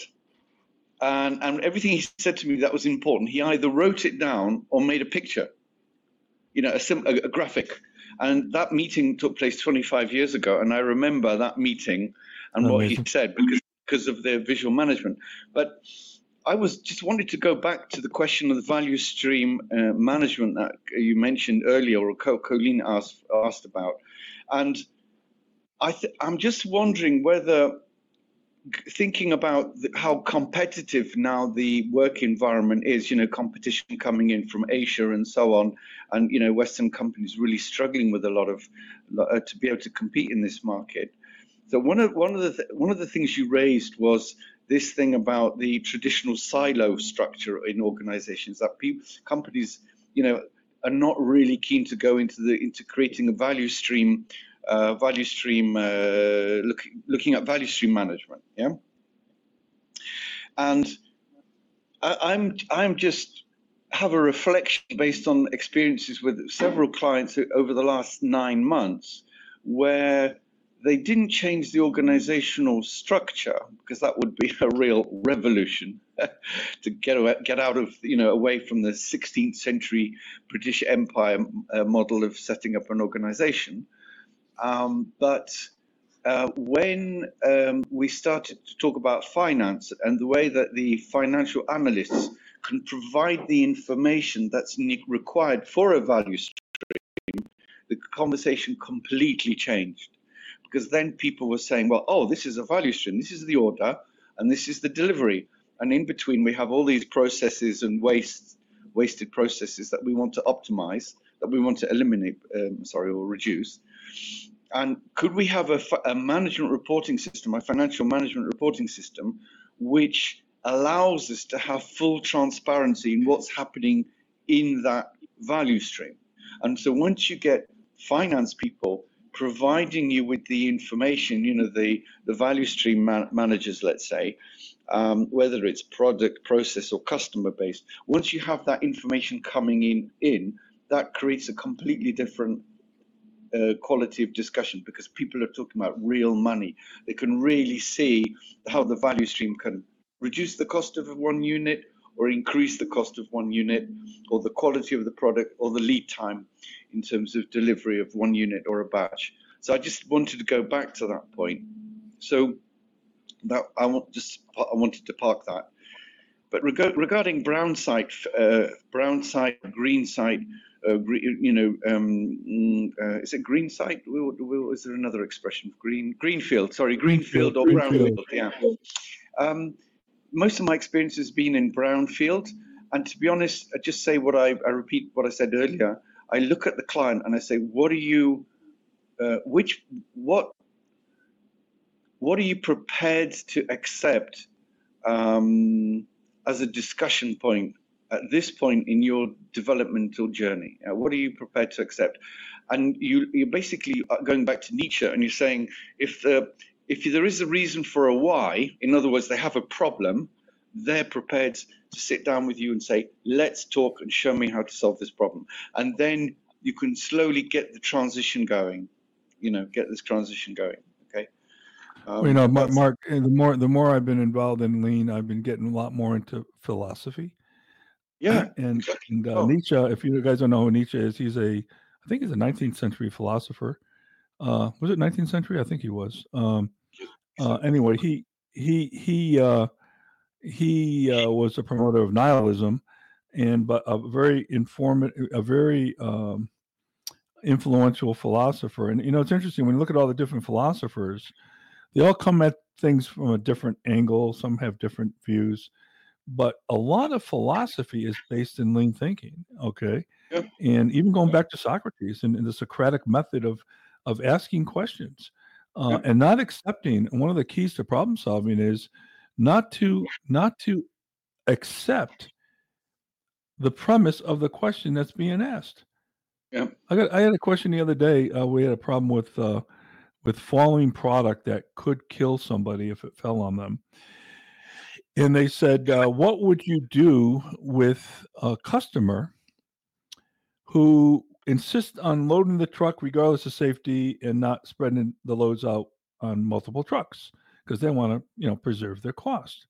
and, and everything he said to me that was important, he either wrote it down or made a picture, you know, a, sim, a, a graphic. And that meeting took place twenty-five years ago. And I remember that meeting and what he Amazing. said because, because of their visual management. But I was just wanted to go back to the question of the value stream uh, management that you mentioned earlier, or Colleen asked, asked about. And I th- I'm just wondering whether, thinking about the, how competitive now the work environment is, you know, competition coming in from Asia and so on, and, you know, Western companies really struggling with a lot of, uh, to be able to compete in this market. So one of one of the th- one of the things you raised was this thing about the traditional silo structure in organizations, that people, companies, you know, are not really keen to go into the into creating a value stream. Uh, value stream, uh, look, looking at value stream management, yeah. And I, I'm I'm just have a reflection based on experiences with several clients over the last nine months, where they didn't change the organizational structure, because that would be a real revolution to get away, get out of, you know, away from the sixteenth century British Empire uh, model of setting up an organization. Um, but uh, when um, we started to talk about finance and the way that the financial analysts can provide the information that's required for a value stream, the conversation completely changed, because then people were saying, well, oh, this is a value stream, this is the order, and this is the delivery. And in between, we have all these processes and waste, wasted processes that we want to optimize, that we want to eliminate, um, sorry, or reduce. And could we have a, a management reporting system, a financial management reporting system, which allows us to have full transparency in what's happening in that value stream? And so once you get finance people providing you with the information, you know, the, the value stream man managers, let's say, um, whether it's product, process, or customer based, once you have that information coming in, in that creates a completely different uh, quality of discussion, because people are talking about real money. They can really see how the value stream can reduce the cost of one unit, or increase the cost of one unit, or the quality of the product, or the lead time in terms of delivery of one unit or a batch. So I just wanted to go back to that point. So that I want just I wanted to park that. But reg regarding brown site, uh, brown site, green site, uh, green, you know, um, uh, is it green site? Is there another expression? Green, greenfield. Sorry, greenfield, greenfield or brownfield. Yeah. Um, most of my experience has been in brownfield, and to be honest, I just say what I, I repeat what I said earlier. I look at the client and I say, what are you, uh, which, what, what are you prepared to accept um, as a discussion point at this point in your developmental journey? Uh, what are you prepared to accept? And you, you're basically going back to Nietzsche, and you're saying, if the if there is a reason for a why, in other words, they have a problem, they're prepared to sit down with you and say, let's talk and show me how to solve this problem. And then you can slowly get the transition going, you know, get this transition going, okay? Um, well, you know, Mark, the more, the more I've been involved in Lean, I've been getting a lot more into philosophy. Yeah. And, exactly. and uh, oh. Nietzsche, if you guys don't know who Nietzsche is, he's a, I think he's a nineteenth century philosopher. Uh, was it nineteenth century? I think he was. Um, uh, anyway, he he he uh, he uh, was a promoter of nihilism, and but a very informative, a very um, influential philosopher. And you know, it's interesting when you look at all the different philosophers; they all come at things from a different angle. Some have different views, but a lot of philosophy is based in lean thinking. Okay, yeah. And even going back to Socrates and, and the Socratic method of of asking questions uh, Yeah. and not accepting. One of the keys to problem solving is not to not to accept the premise of the question that's being asked. Yeah. I got I had a question the other day. Uh, we had a problem with uh, with falling product that could kill somebody if it fell on them. And they said, uh, what would you do with a customer who insist on loading the truck regardless of safety and not spreading the loads out on multiple trucks because they want to, you know, preserve their cost?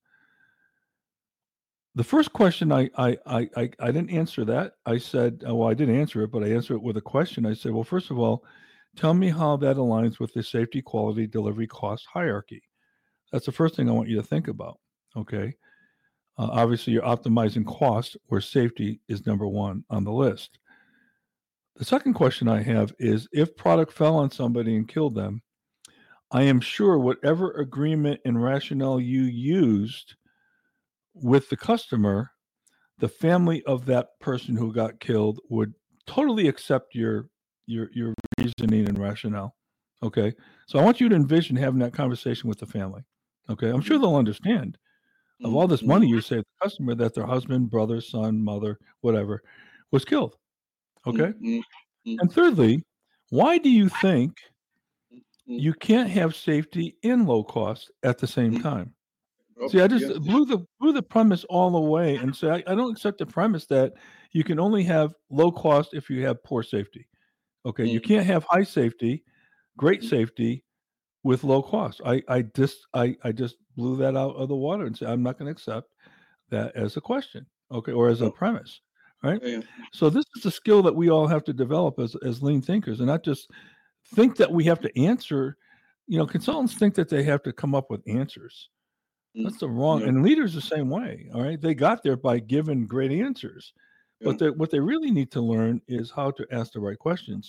The first question I I I I, I didn't answer that. I said, well, I didn't answer it, but I answered it with a question. I said, well, first of all, tell me how that aligns with the safety, quality, delivery, cost hierarchy. That's the first thing I want you to think about. Okay. Uh, obviously, you're optimizing cost where safety is number one on the list. The second question I have is, if product fell on somebody and killed them, I am sure whatever agreement and rationale you used with the customer, the family of that person who got killed would totally accept your your your reasoning and rationale. Okay, so I want you to envision having that conversation with the family. Okay, I'm sure they'll understand of all this money you saved the customer that their husband, brother, son, mother, whatever, was killed. Okay. Mm-hmm. And thirdly, why do you think you can't have safety and low cost at the same time? Oh, See, I just yeah. blew the blew the premise all away and say I, I don't accept the premise that you can only have low cost if you have poor safety. Okay, you can't have high safety, great safety with low cost. I I just I I just blew that out of the water and said I'm not going to accept that as a question, okay, or as a premise, right? Yeah. So this is a skill that we all have to develop as as lean thinkers, and not just think that we have to answer. You know, consultants think that they have to come up with answers. That's the wrong, Yeah. and leaders the same way. All right, they got there by giving great answers, Yeah. but they, what they really need to learn is how to ask the right questions.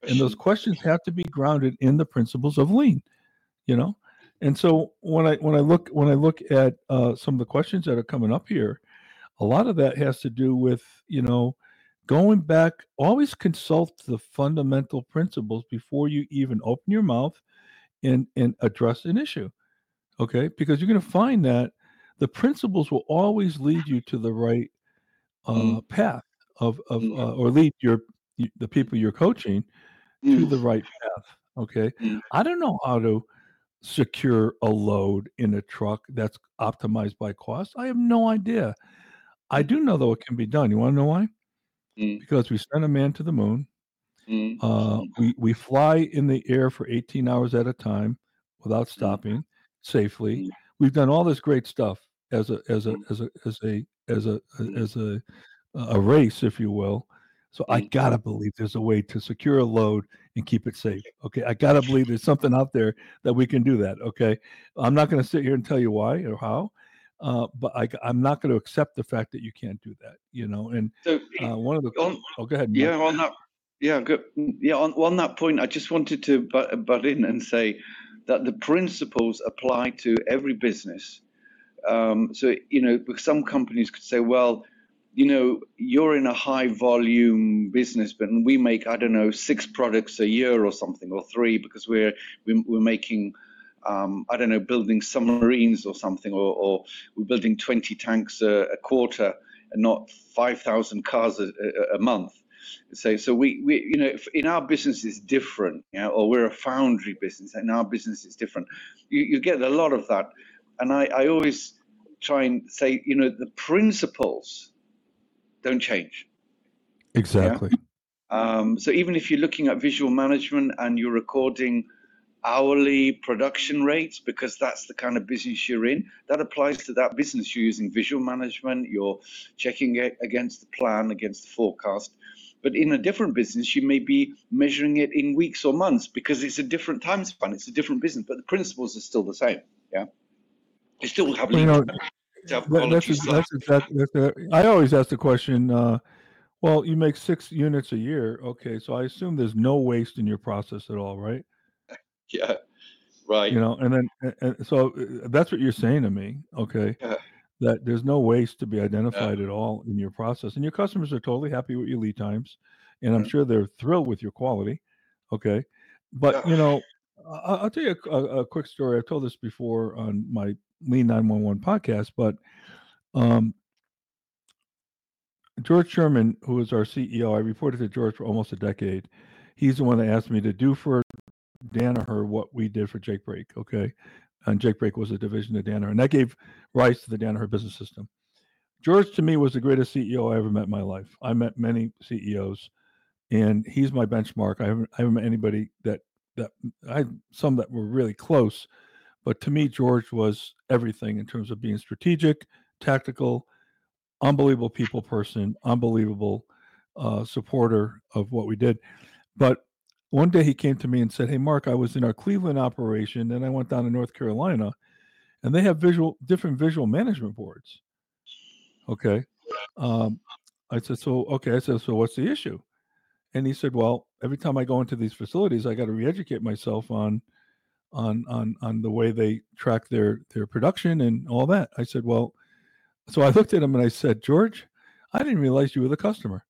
And those questions have to be grounded in the principles of lean, you know? And so when I when I look when I look at uh, some of the questions that are coming up here, a lot of that has to do with, you know, going back, always consult the fundamental principles before you even open your mouth and and address an issue. Okay? Because you're going to find that the principles will always lead you to the right uh, Mm, path of of mm, uh, or lead your the people you're coaching to mm, the right path. Okay? mm, I don't know how to secure a load in a truck that's optimized by cost. I have no idea. I mm, do know though it can be done. You want to know why? mm, Because we sent a man to the moon. mm, Uh, mm, we we fly in the air for eighteen hours at a time without mm, stopping safely. mm, We've done all this great stuff as a as a mm, as a as a as a mm, as a a race, if you will. So I mm. gotta believe there's a way to secure a load and keep it safe. Okay, I gotta believe there's something out there that we can do that. Okay, I'm not going to sit here and tell you why or how, uh, but I, I'm not going to accept the fact that you can't do that. You know, and So uh, one of the on oh, go ahead, Mark. yeah on that yeah good yeah on, on that point, I just wanted to butt, butt in and say that the principles apply to every business. Um, so you know, some companies could say, well, you know, you're in a high volume business, but we make, I don't know, six products a year or something, or three, because we're we're, we're making, um, I don't know, building submarines or something, or, or we're building twenty tanks a, a quarter and not five thousand cars a, a, a month. So, so we, we, you know, in our business is different, you know, or we're a foundry business, and our business is different. You, you get a lot of that, and I, I always try and say, you know, the principles don't change. Exactly. Yeah. Um, so even if you're looking at visual management and you're recording hourly production rates, because that's the kind of business you're in, that applies to that business. You're using visual management, you're checking it against the plan, against the forecast. But in a different business, you may be measuring it in weeks or months because it's a different time span, it's a different business, but the principles are still the same. Yeah. You still have Well, you lean, know, to have that, that's quality stuff. that's exactly. That's, uh, I always ask the question. Uh, well, you make six units a year. Okay, so I assume there's no waste in your process at all, right? Yeah. Right. You know, and then and, and so uh, that's what you're saying to me. Okay, Yeah. that there's no waste to be Yeah. identified at all in your process, and your customers are totally happy with your lead times, and I'm Mm. sure they're thrilled with your quality. Okay, but Yeah. you know, I- I'll tell you a, a, a quick story. I've told this before on my Lean nine one one podcast, but um, George Sherman, who is our C E O, I reported to George for almost a decade. He's the one that asked me to do for Danaher what we did for Jake Brake. Okay, and Jake Brake was a division of Danaher, and that gave rise to the Danaher business system. George, to me, was the greatest C E O I ever met in my life. I met many C E Os, and he's my benchmark. I haven't, I haven't met anybody that that I had some that were really close, but to me, George was everything in terms of being strategic, tactical, unbelievable people person, unbelievable uh, supporter of what we did. But one day he came to me and said, "Hey, Mark, I was in our Cleveland operation, then I went down to North Carolina, and they have visual different visual management boards." Okay. Um, I said, "So okay." I said, "So what's the issue?" And he said, "Well, every time I go into these facilities, I got to re-educate myself on on on on the way they track their their production and all that." I said, "Well," so I looked at him and I said, "George, I didn't realize you were the customer."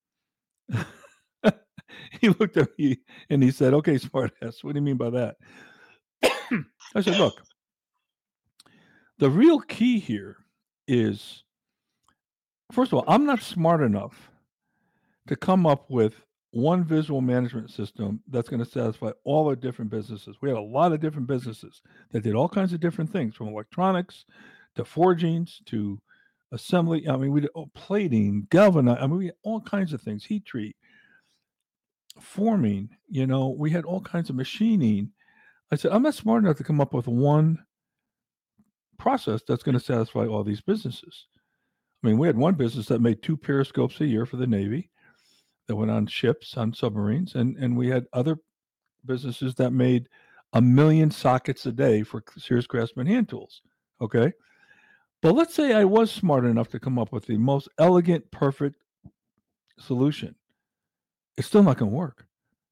He looked at me and he said, "Okay, smartass, what do you mean by that?" I said, "Look, the real key here is, first of all, I'm not smart enough to come up with one visual management system that's going to satisfy all the different businesses. We had a lot of different businesses that did all kinds of different things, from electronics to forgings to assembly. I mean, we did oh, plating, galvanizing. I mean, we had all kinds of things, heat treat, forming. You know, we had all kinds of machining. I said, I'm not smart enough to come up with one process that's going to satisfy all these businesses. I mean, we had one business that made two periscopes a year for the Navy that went on ships, on submarines, and and we had other businesses that made a million sockets a day for Sears Craftsman hand tools. Okay, but let's say I was smart enough to come up with the most elegant, perfect solution. It's still not going to work.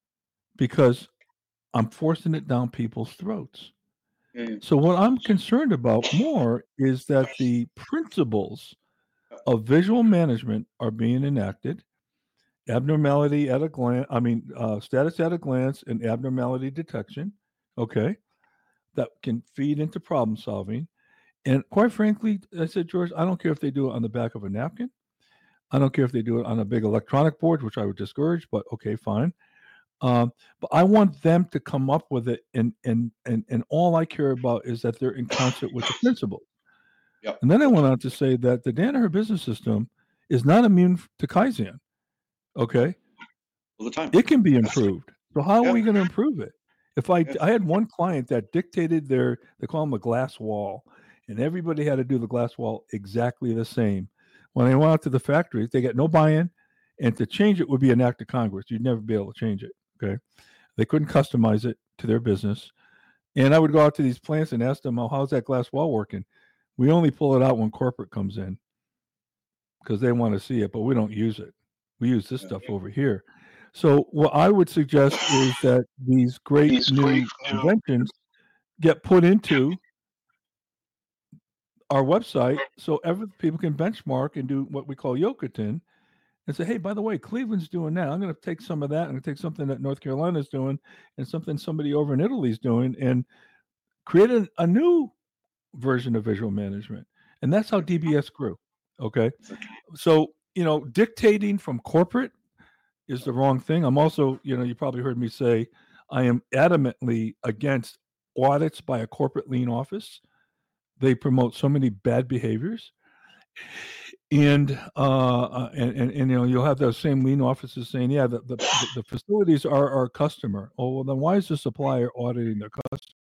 because I'm forcing it down people's throats. Yeah, yeah. So what I'm concerned about more is that the principles of visual management are being enacted. Abnormality at a glance, I mean, uh, status at a glance and abnormality detection, okay, that can feed into problem solving. And quite frankly, I said, George, I don't care if they do it on the back of a napkin. I don't care if they do it on a big electronic board, which I would discourage, but okay, fine. Um, but I want them to come up with it, and and and and all I care about is that they're in concert with the principle. Yep. And then I went on to say that the Danaher Business System is not immune to Kaizen. Okay, All the time. it can be improved. So how are Yeah. we going to improve it? If I Yes. I had one client that dictated their, they call them a glass wall, and everybody had to do the glass wall exactly the same. When they went out to the factories, they got no buy-in, and to change it would be an act of Congress. You'd never be able to change it. Okay, they couldn't customize it to their business. And I would go out to these plants and ask them, "Oh, how's that glass wall working?" We only pull it out when corporate comes in because they want to see it, but we don't use it. We use this stuff over here. So what I would suggest is that these great These new great new- inventions get put into our website so every people can benchmark and do what we call Yokotin and say, hey, by the way, Cleveland's doing that. I'm going to take some of that. I'm going to take something that North Carolina's doing and something somebody over in Italy's doing and create a, a new version of visual management. And that's how D B S grew. Okay. So, you know, dictating from corporate is the wrong thing. I'm also, you know, you probably heard me say, I am adamantly against audits by a corporate lean office. They promote so many bad behaviors. And, uh, and, and, and, you know, you'll have those same lean offices saying, yeah, the, the, the facilities are our customer. Oh, well, then why is the supplier auditing their customer?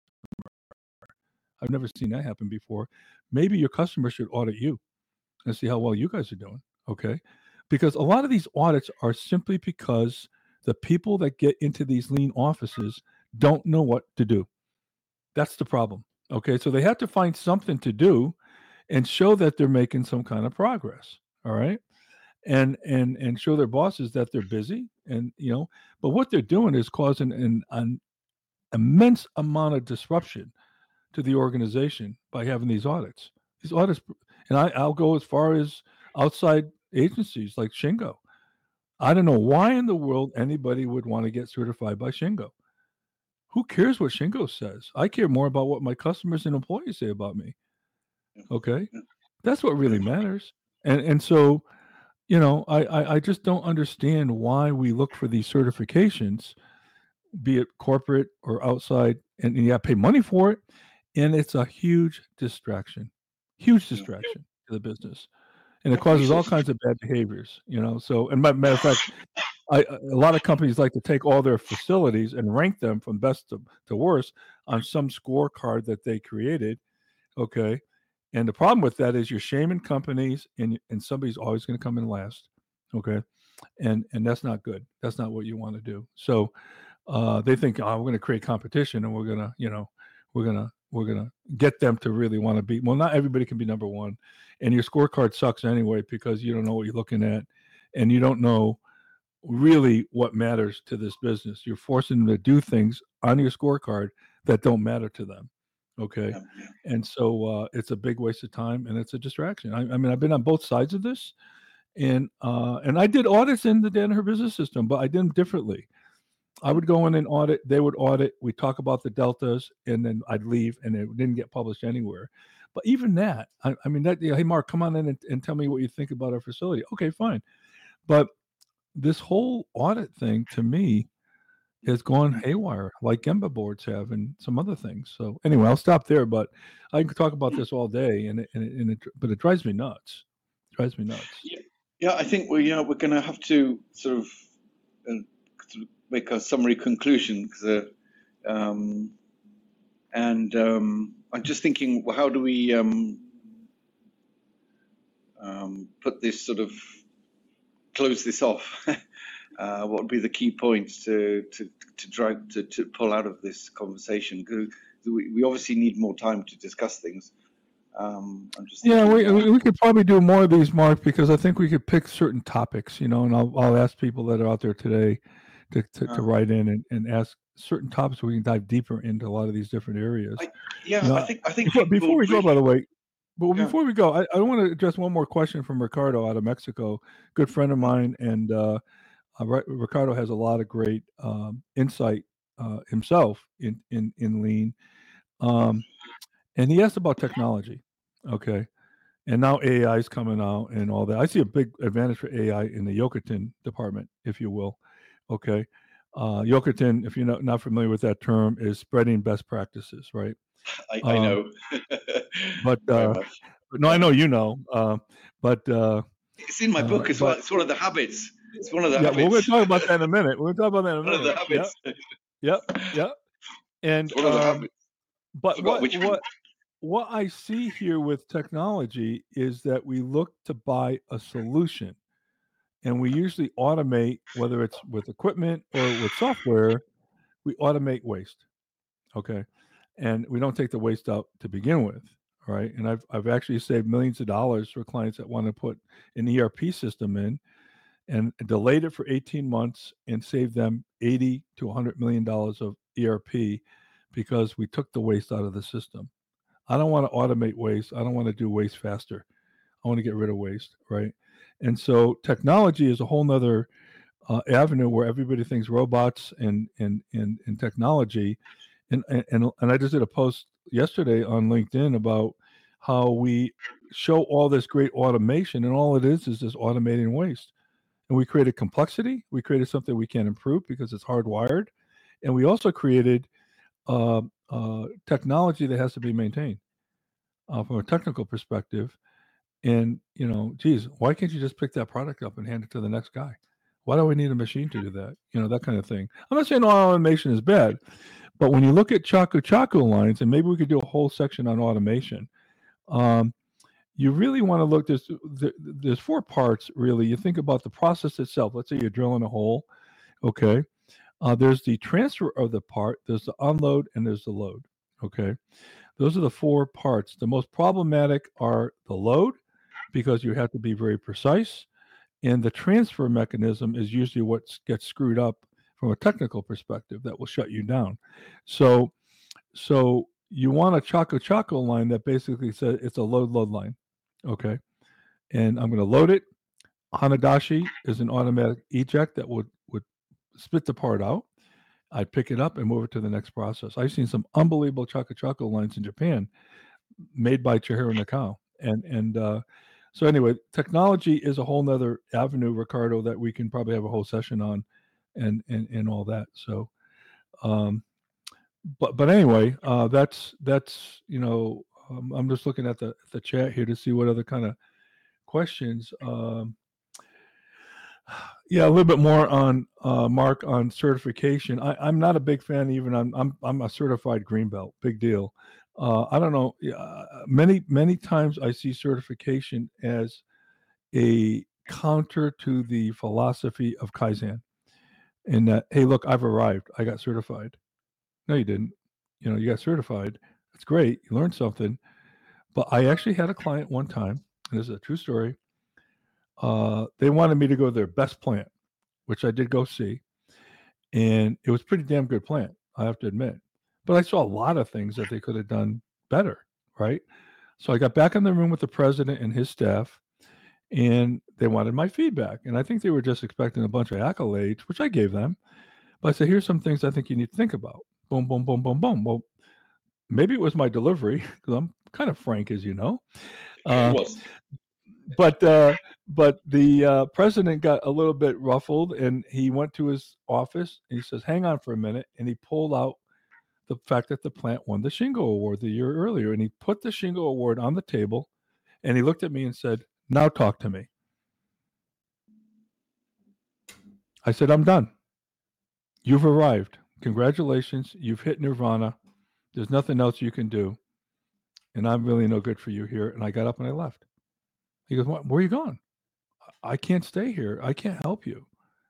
I've never seen that happen before. Maybe your customer should audit you and see how well you guys are doing. Okay. Because a lot of these audits are simply because the people that get into these lean offices don't know what to do. That's the problem. Okay. So they have to find something to do and show that they're making some kind of progress. All right. And and and show their bosses that they're busy. And you know, but what they're doing is causing an, an immense amount of disruption to the organization by having these audits. These audits, and I, I'll go as far as outside agencies like Shingo. I don't know why in the world anybody would want to get certified by Shingo. Who cares what Shingo says? I care more about what my customers and employees say about me. Okay, that's what really matters. And and so, you know, I I, I just don't understand why we look for these certifications, be it corporate or outside, and, and you got to pay money for it. And it's a huge distraction, huge distraction to the business, and it causes all kinds of bad behaviors. You know, so and by matter of fact, I, a lot of companies like to take all their facilities and rank them from best to, to worst on some scorecard that they created. Okay, and the problem with that is you're shaming companies, and and somebody's always going to come in last. Okay, and and that's not good. That's not what you want to do. So uh, they think, oh, we're going to create competition, and we're going to, you know, we're going to we're going to get them to really want to be. Well, not everybody can be number one, and your scorecard sucks anyway because you don't know what you're looking at, and you don't know really what matters to this business. You're forcing them to do things on your scorecard that don't matter to them. Okay, Yeah, yeah. and so uh, it's a big waste of time, and it's a distraction. I, I mean, I've been on both sides of this, and uh, and I did audits in the Danaher Business System, but I did them differently. I would go in and audit. They would audit. We talk about the deltas, and then I'd leave, and it didn't get published anywhere. But even that, I, I mean, that. You know, hey, Mark, come on in and, and tell me what you think about our facility. Okay, fine. But this whole audit thing, to me, has gone haywire, like Gemba boards have, and some other things. So anyway, I'll stop there. But I can talk about this all day, and it, and it, and it but it drives me nuts. It drives me nuts. Yeah, yeah. I think we yeah we're going to have to sort of, uh, sort of make a summary conclusion, uh, um, and um, I'm just thinking, well, how do we um, um, put this sort of close this off? uh, what would be the key points to to to drag to, to pull out of this conversation? Because we, we obviously need more time to discuss things. Um, I'm just Yeah, thinking, we uh, we could probably do more of these, Mark, because I think we could pick certain topics, you know, and I'll I'll ask people that are out there today to, to, to Uh, write in and, and ask certain topics so we can dive deeper into a lot of these different areas. I, yeah, You know, I think I think before, before people we go, really. by the way, but Yeah. before we go, I, I want to address one more question from Ricardo out of Mexico, good friend of mine, and uh, uh, Ri- Ricardo has a lot of great um, insight uh, himself in in in lean, um, and he asked about technology. Okay, and now A I is coming out and all that. I see a big advantage for A I in the Yokoten department, if you will. Okay. Uh, Yokoten, if you're not, not familiar with that term, is spreading best practices, right? I, I Um, know. but Very uh, much. no, I Yeah. know you know. Uh, but uh, It's in my uh, book as well. but It's one of the habits. It's one of the yeah, well, we're habits. going to talk about that in a minute. We're going to talk about that in a One of the minute. Yep, habits. yep, yep. And It's one of the um, habits. but Forgot what which one. what what I see here with technology is that we look to buy a solution. And we usually automate, whether it's with equipment or with software, we automate waste. Okay. And we don't take the waste out to begin with. All right. And I've, I've actually saved millions of dollars for clients that want to put an E R P system in and delayed it for eighteen months and saved them eighty to one hundred million dollars of E R P because we took the waste out of the system. I don't want to automate waste. I don't want to do waste faster. I want to get rid of waste. Right. And so technology is a whole nother uh, avenue where everybody thinks robots and and and, and technology, and, and and I just did a post yesterday on LinkedIn about how we show all this great automation, and all it is is just automating waste. And we created complexity. We created something we can't improve because it's hardwired, and we also created uh, uh, technology that has to be maintained uh, from a technical perspective. And you know, geez, why can't you just pick that product up and hand it to the next guy? Why do we need a machine to do that? You know, that kind of thing. I'm not saying all automation is bad, but when you look at Chaco Chaco lines, and maybe we could do a whole section on automation, um, you really want to look. There's there's four parts really. You think about the process itself. Let's say you're drilling a hole. Okay, uh, there's the transfer of the part. There's the unload, and there's the load. Okay, those are the four parts. The most problematic are the load because you have to be very precise, and the transfer mechanism is usually what gets screwed up from a technical perspective that will shut you down. So, so you want a Chaco Chaco line that basically says it's a load load line, okay? And I'm going to load it. Hanadashi is an automatic eject that would would spit the part out. I'd pick it up and move it to the next process. I've seen some unbelievable Chaco Chaco lines in Japan made by Chihiro Nakao. And and uh, so anyway, technology is a whole nother avenue, Ricardo, that we can probably have a whole session on, and and and all that. So, um, but but anyway, uh, that's that's you know, um, I'm just looking at the the chat here to see what other kind of questions. Um, yeah, a little bit more on uh, Mark on certification. I, I'm not a big fan. Even I'm I'm I'm a certified green belt. Big deal. Uh, I don't know. Uh, many many times I see certification as a counter to the philosophy of Kaizen. In that, hey, look, I've arrived. I got certified. No, you didn't. You know, you got certified. That's great. You learned something. But I actually had a client one time, and this is a true story. Uh, they wanted me to go to their best plant, which I did go see, and it was a pretty damn good plant, I have to admit. But I saw a lot of things that they could have done better, right? So I got back in the room with the president and his staff, and they wanted my feedback. And I think they were just expecting a bunch of accolades, which I gave them. But I said, here's some things I think you need to think about. Boom, boom, boom, boom, boom. Well, maybe it was my delivery because I'm kind of frank, as you know. It Uh, was. but uh, but the uh, president got a little bit ruffled, and he went to his office. And he says, "Hang on for a minute," and he pulled out the fact that the plant won the Shingo Award the year earlier, and he put the Shingo Award on the table, and he looked at me and said, "Now talk to me." I said, "I'm done. You've arrived. Congratulations. You've hit nirvana. There's nothing else you can do. And I'm really no good for you here." And I got up and I left. He goes, "Where are you going?" "I can't stay here. I can't help you."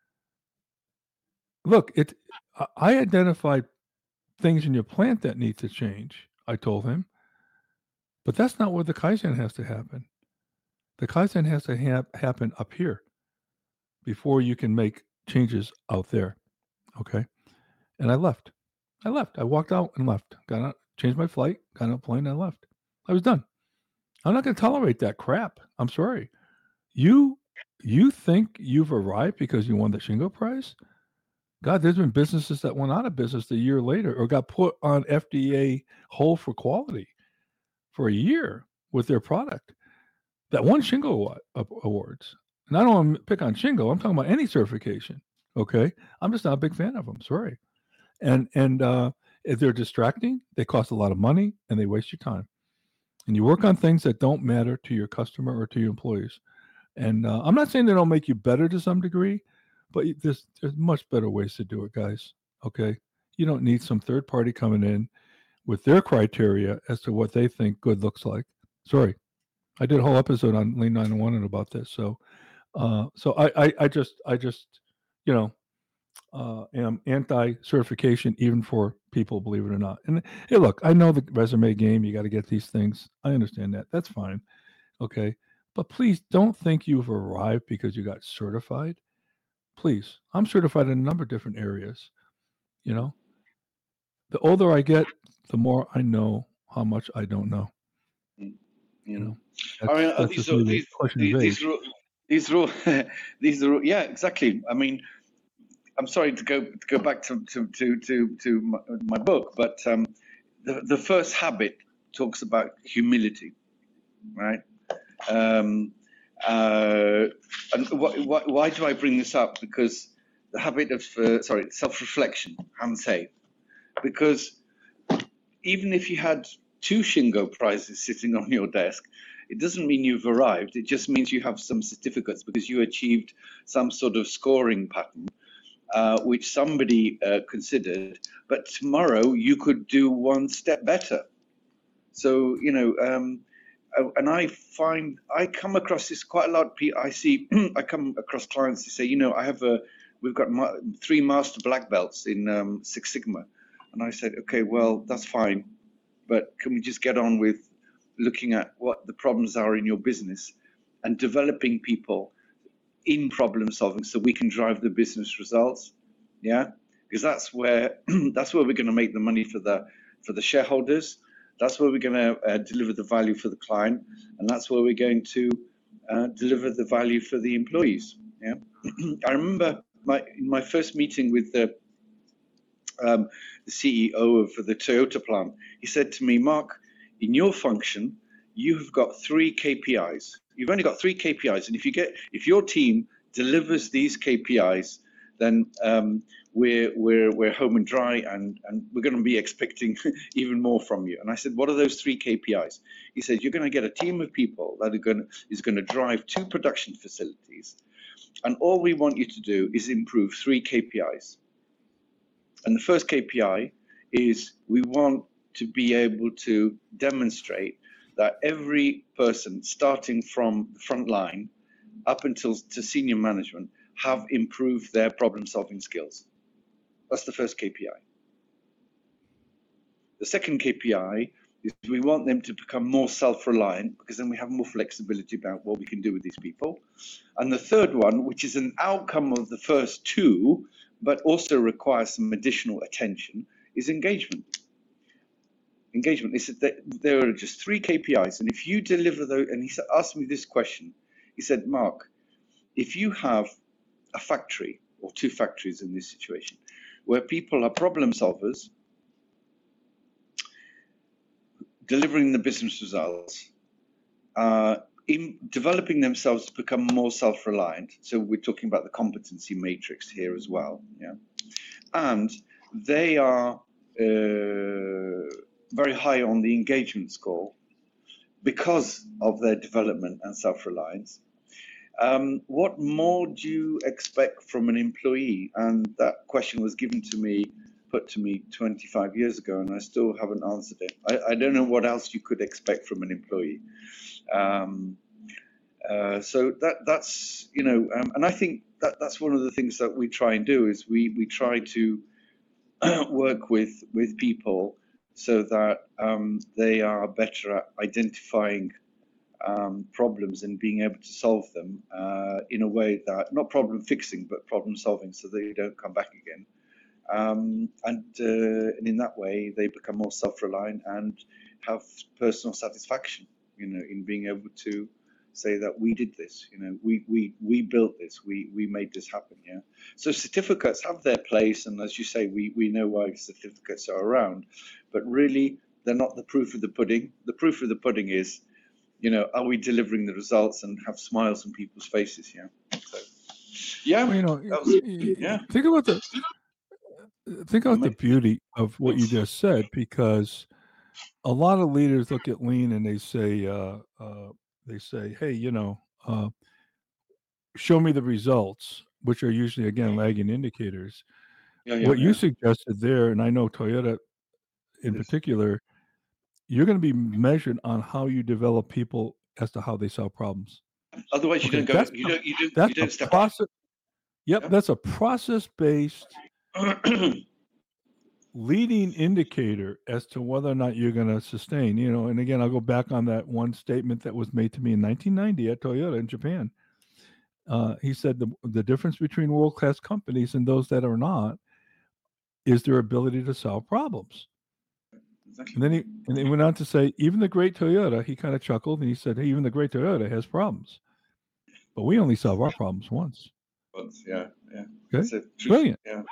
Look, it. I identified things in your plant that need to change, I told him. But that's not where the Kaizen has to happen. The Kaizen has to ha- happen up here before you can make changes out there. Okay. And I left. I left. I walked out and left. Got out, changed my flight, got on a plane, and I left. I was done. I'm not going to tolerate that crap. I'm sorry. You you think you've arrived because you won the Shingo Prize? God, there's been businesses that went out of business a year later or got put on F D A hold for quality for a year with their product that won Shingo awards. And I don't want to pick on Shingo. I'm talking about any certification. Okay, I'm just not a big fan of them. Sorry. And and uh, if they're distracting, they cost a lot of money and they waste your time. And you work on things that don't matter to your customer or to your employees. And uh, I'm not saying they don't make you better to some degree, but there's there's much better ways to do it, guys. Okay, you don't need some third party coming in with their criteria as to what they think good looks like. Sorry, I did a whole episode on Lean nine one one about this. So, uh, so I, I I just I just you know uh, am anti-certification even for people, believe it or not. And hey, look, I know the resume game. You got to get these things. I understand that. That's fine. Okay. But please don't think you've arrived because you got certified. Please. I'm certified in a number of different areas. You know, the older I get, the more I know how much I don't know. Mm. You Mm. know, I mean, that's uh, that's these just are maybe these a question these of these age. are these are all- these are all- yeah, exactly. I mean, I'm sorry to go to go back to to to to, to my, my book, but um, the the first habit talks about humility, right? Um, uh, and wh- wh- why do I bring this up? Because the habit of uh, sorry self-reflection, Hansei, because even if you had two Shingo prizes sitting on your desk, it doesn't mean you've arrived. It just means you have some certificates because you achieved some sort of scoring pattern, uh, which somebody uh, considered. But tomorrow you could do one step better. So, you know, um, uh, and I find I come across this quite a lot. I see, I come across clients who say, you know, I have a, we've got ma- three master black belts in um, Six Sigma. And I said, okay, well, that's fine. But can we just get on with looking at what the problems are in your business and developing people in problem solving so we can drive the business results? Yeah, because that's where that's where we're going to make the money for the for the shareholders. That's where we're going to uh, deliver the value for the client, and that's where we're going to uh, deliver the value for the employees. Yeah, I remember my in my first meeting with the um, the C E O of the Toyota plant. He said to me, Mark, in your function, you have got three K P Is. You've only got three K P Is, and if you get, if your team delivers these K P Is, then um, we're we're we're home and dry, and and we're going to be expecting even more from you. And I said, what are those three K P Is? He said, you're going to get a team of people that are going to, is going to drive two production facilities, and all we want you to do is improve three K P Is. And the first K P I is we want to be able to demonstrate that every person starting from the front line up until to senior management have improved their problem solving skills. That's the first K P I. The second K P I is we want them to become more self-reliant because then we have more flexibility about what we can do with these people. And the third one, which is an outcome of the first two, but also requires some additional attention, is engagement. Engagement. He said that there are just three K P Is, and if you deliver those, and he asked me this question, he said, Mark, if you have a factory or two factories in this situation where people are problem solvers, delivering the business results, uh, in developing themselves to become more self-reliant. So we're talking about the competency matrix here as well. Yeah, and they are uh, very high on the engagement score because of their development and self-reliance. Um, what more do you expect from an employee? And that question was given to me, put to me twenty-five years ago, and I still haven't answered it. I, I don't know what else you could expect from an employee. Um, uh, so that that's you know, um, and I think that that's one of the things that we try and do is we we try to work with with people so that um, they are better at identifying um, problems and being able to solve them uh, in a way that not problem fixing but problem solving, so they don't come back again. Um, and, uh, and in that way, they become more self-reliant and have personal satisfaction, you know, in being able to say that we did this, you know, we we we built this, we we made this happen. Yeah. So certificates have their place, and as you say, we we know why certificates are around, but really they're not the proof of the pudding. The proof of the pudding is, you know, are we delivering the results and have smiles on people's faces? Yeah. So, yeah. Well, you know, That was, yeah. yeah. Think about the think about the Amazing. beauty of what you just said, because a lot of leaders look at lean and they say, uh, uh, they say, hey, you know, uh, show me the results, which are usually again lagging indicators. Yeah, yeah, What you yeah. suggested there, and I know Toyota in Yes. particular, you're going to be measured on how you develop people as to how they solve problems. Otherwise, you Okay, don't go. that's You a, don't. You don't. that's You a don't step up. process. Yep, that's a process-based leading indicator as to whether or not you're going to sustain. You know, and again, I'll go back on that one statement that was made to me in nineteen ninety at Toyota in Japan. Uh, he said the the difference between world-class companies and those that are not is their ability to solve problems. Exactly. And then he and he went on to say, even the great Toyota, he kind of chuckled and he said, hey, even the great Toyota has problems, but we only solve our problems once. Once, yeah, yeah. Okay, So, brilliant. Yeah.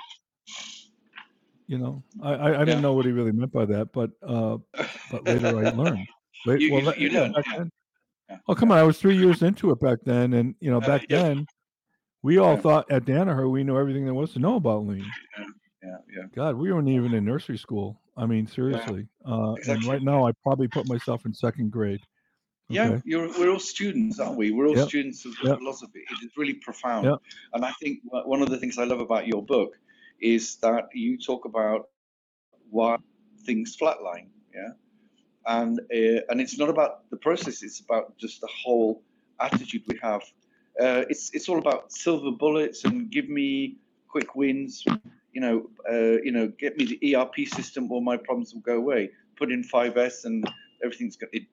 You know, I, I, I didn't Yeah. know what he really meant by that, but uh, but later I learned. Wait, you, well, you, that, you yeah, learn. back Yeah. then. Yeah. Oh, come on! I was three years into it back then, and you know, Uh, back yeah. then, we all Yeah. thought at Danaher we knew everything there was to know about lean. Yeah. Yeah. Yeah. God, we weren't even in nursery school. I mean, seriously. Uh, and Exactly. right now, I probably put myself in second grade. Yeah, Okay. you're, we're all students, aren't we? We're all Yep. students of Yep. philosophy. It is really profound. Yep. And I think one of the things I love about your book is that you talk about why things flatline. Yeah. And uh, and it's not about the process; it's about just the whole attitude we have. Uh, it's it's all about silver bullets and give me quick wins. You know, uh, you know, get me the E R P system, all my problems will go away. Put in five S, and everything's going. It,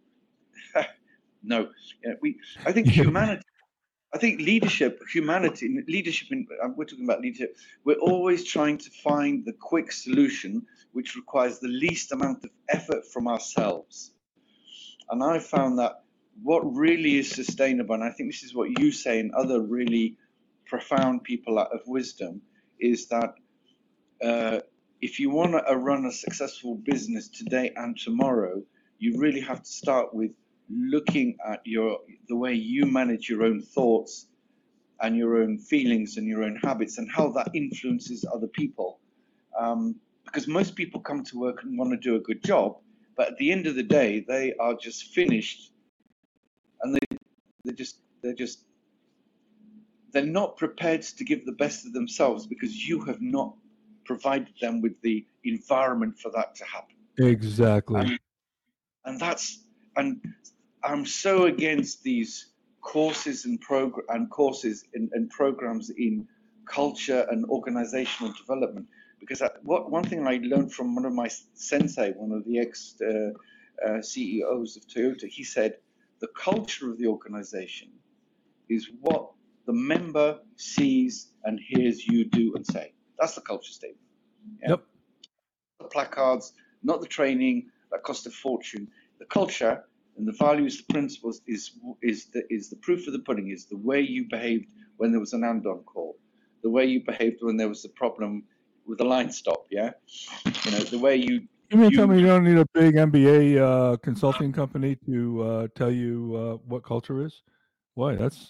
no, you know, we. I think Yeah. humanity. I think leadership, humanity, leadership. In, we're talking about leadership. We're always trying to find the quick solution, which requires the least amount of effort from ourselves. And I found that what really is sustainable, and I think this is what you say and other really profound people out of wisdom, is that uh, if you want to run a successful business today and tomorrow, you really have to start with looking at your the way you manage your own thoughts and your own feelings and your own habits and how that influences other people. Um, because most people come to work and want to do a good job, but at the end of the day, they are just finished, and they they just they're just they're not prepared to give the best of themselves because you have not provided them with the environment for that to happen. Exactly. And, and that's and I'm so against these courses and progr- and courses and, and programs in culture and organizational development, because I, what one thing I learned from one of my sensei, one of the ex uh, uh, C E Os of Toyota, he said the culture of the organization is what the member sees and hears you do and say. That's the culture statement. Yeah? Yep. The placards, not the training that cost a fortune. The culture and the values, the principles is is the is the proof of the pudding. Is the way you behaved when there was an Andon call, the way you behaved when there was a problem with the line stop. Yeah, you know the way you. You mean you, tell me you don't need a big M B A uh, consulting company to uh, tell you uh, what culture is? Why, that's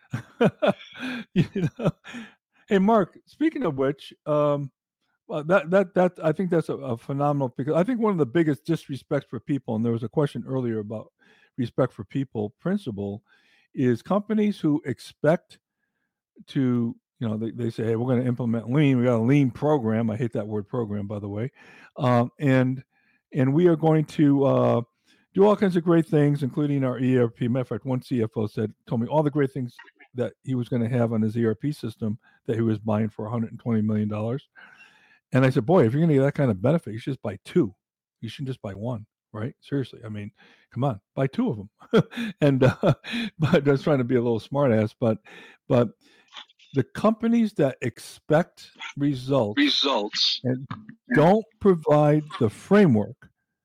you know. Hey, Mark. Speaking of which, um, well, that that that I think that's a, a phenomenal, because I think one of the biggest disrespects for people, and there was a question earlier about respect for people principle, is companies who expect to, you know, they, they say, hey, we're going to implement lean. We got a lean program. I hate that word program, by the way. Um, and and we are going to uh, do all kinds of great things, including our E R P. Matter of fact, one C F O said, told me all the great things that he was going to have on his E R P system that he was buying for one hundred twenty million dollars. And I said, boy, if you're going to get that kind of benefit, you should just buy two. You shouldn't just buy one, right? Seriously. I mean, come on, buy two of them. and uh, but I was trying to be a little smart ass, but but the companies that expect results, results and don't provide the framework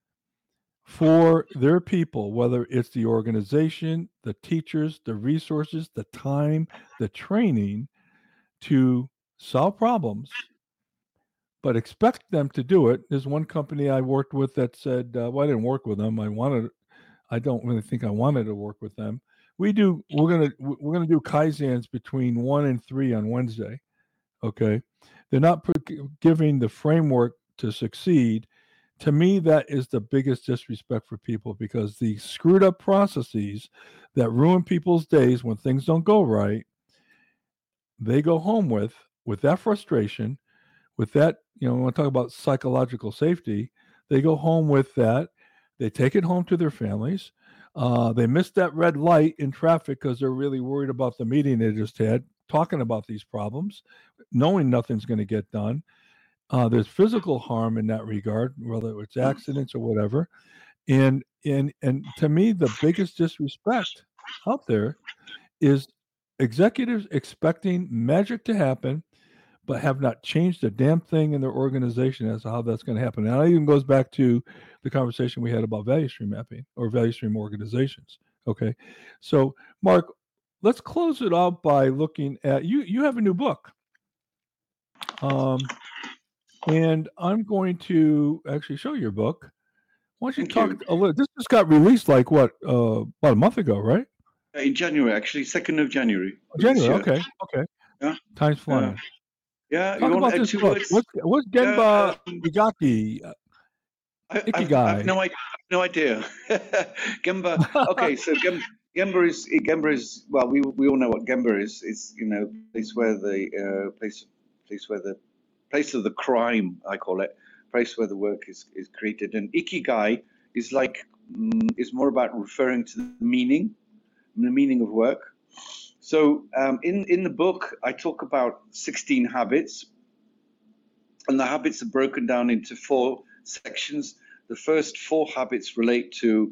for their people, whether it's the organization, the teachers, the resources, the time, the training to solve problems, but expect them to do it. There's one company I worked with that said, uh, well, I didn't work with them. I wanted, I don't really think I wanted to work with them. We do, we're going to, we're going to do Kaizens between one and three on Wednesday. Okay. They're not pro- giving the framework to succeed. To me, that is the biggest disrespect for people, because the screwed up processes that ruin people's days when things don't go right, they go home with, with that frustration, with that, you know, when I talk about psychological safety, they go home with that. They take it home to their families. Uh, they miss that red light in traffic because they're really worried about the meeting they just had, talking about these problems, knowing nothing's going to get done. Uh, there's physical harm in that regard, whether it's accidents or whatever. And and and to me, the biggest disrespect out there is executives expecting magic to happen, but have not changed a damn thing in their organization as to how that's going to happen. And that even goes back to the conversation we had about value stream mapping or value stream organizations. Okay, so Mark, let's close it out by looking at you. You have a new book. Um, And I'm going to actually show your book. Why don't you Thank talk you. a little? This just got released like what, uh, about a month ago, right? In January, actually, second of January. of this January. year. Okay. Okay. Yeah. Time's flying. Yeah, you Talk want to about add this two book. words? What's what's Yeah, Genba um, Igaki? Uh, I, I've, Ikigai. I've no idea. No idea. Gemba. Okay, so Gem, Gemba is Gemba is well, we we all know what Gemba is. It's, you know, place where the uh, place place where the place of the crime, I call it, place where the work is is created. And Ikigai is like mm, is more about referring to the meaning, the meaning of work. So um, in in the book, I talk about sixteen habits, and the habits are broken down into four sections. The first four habits relate to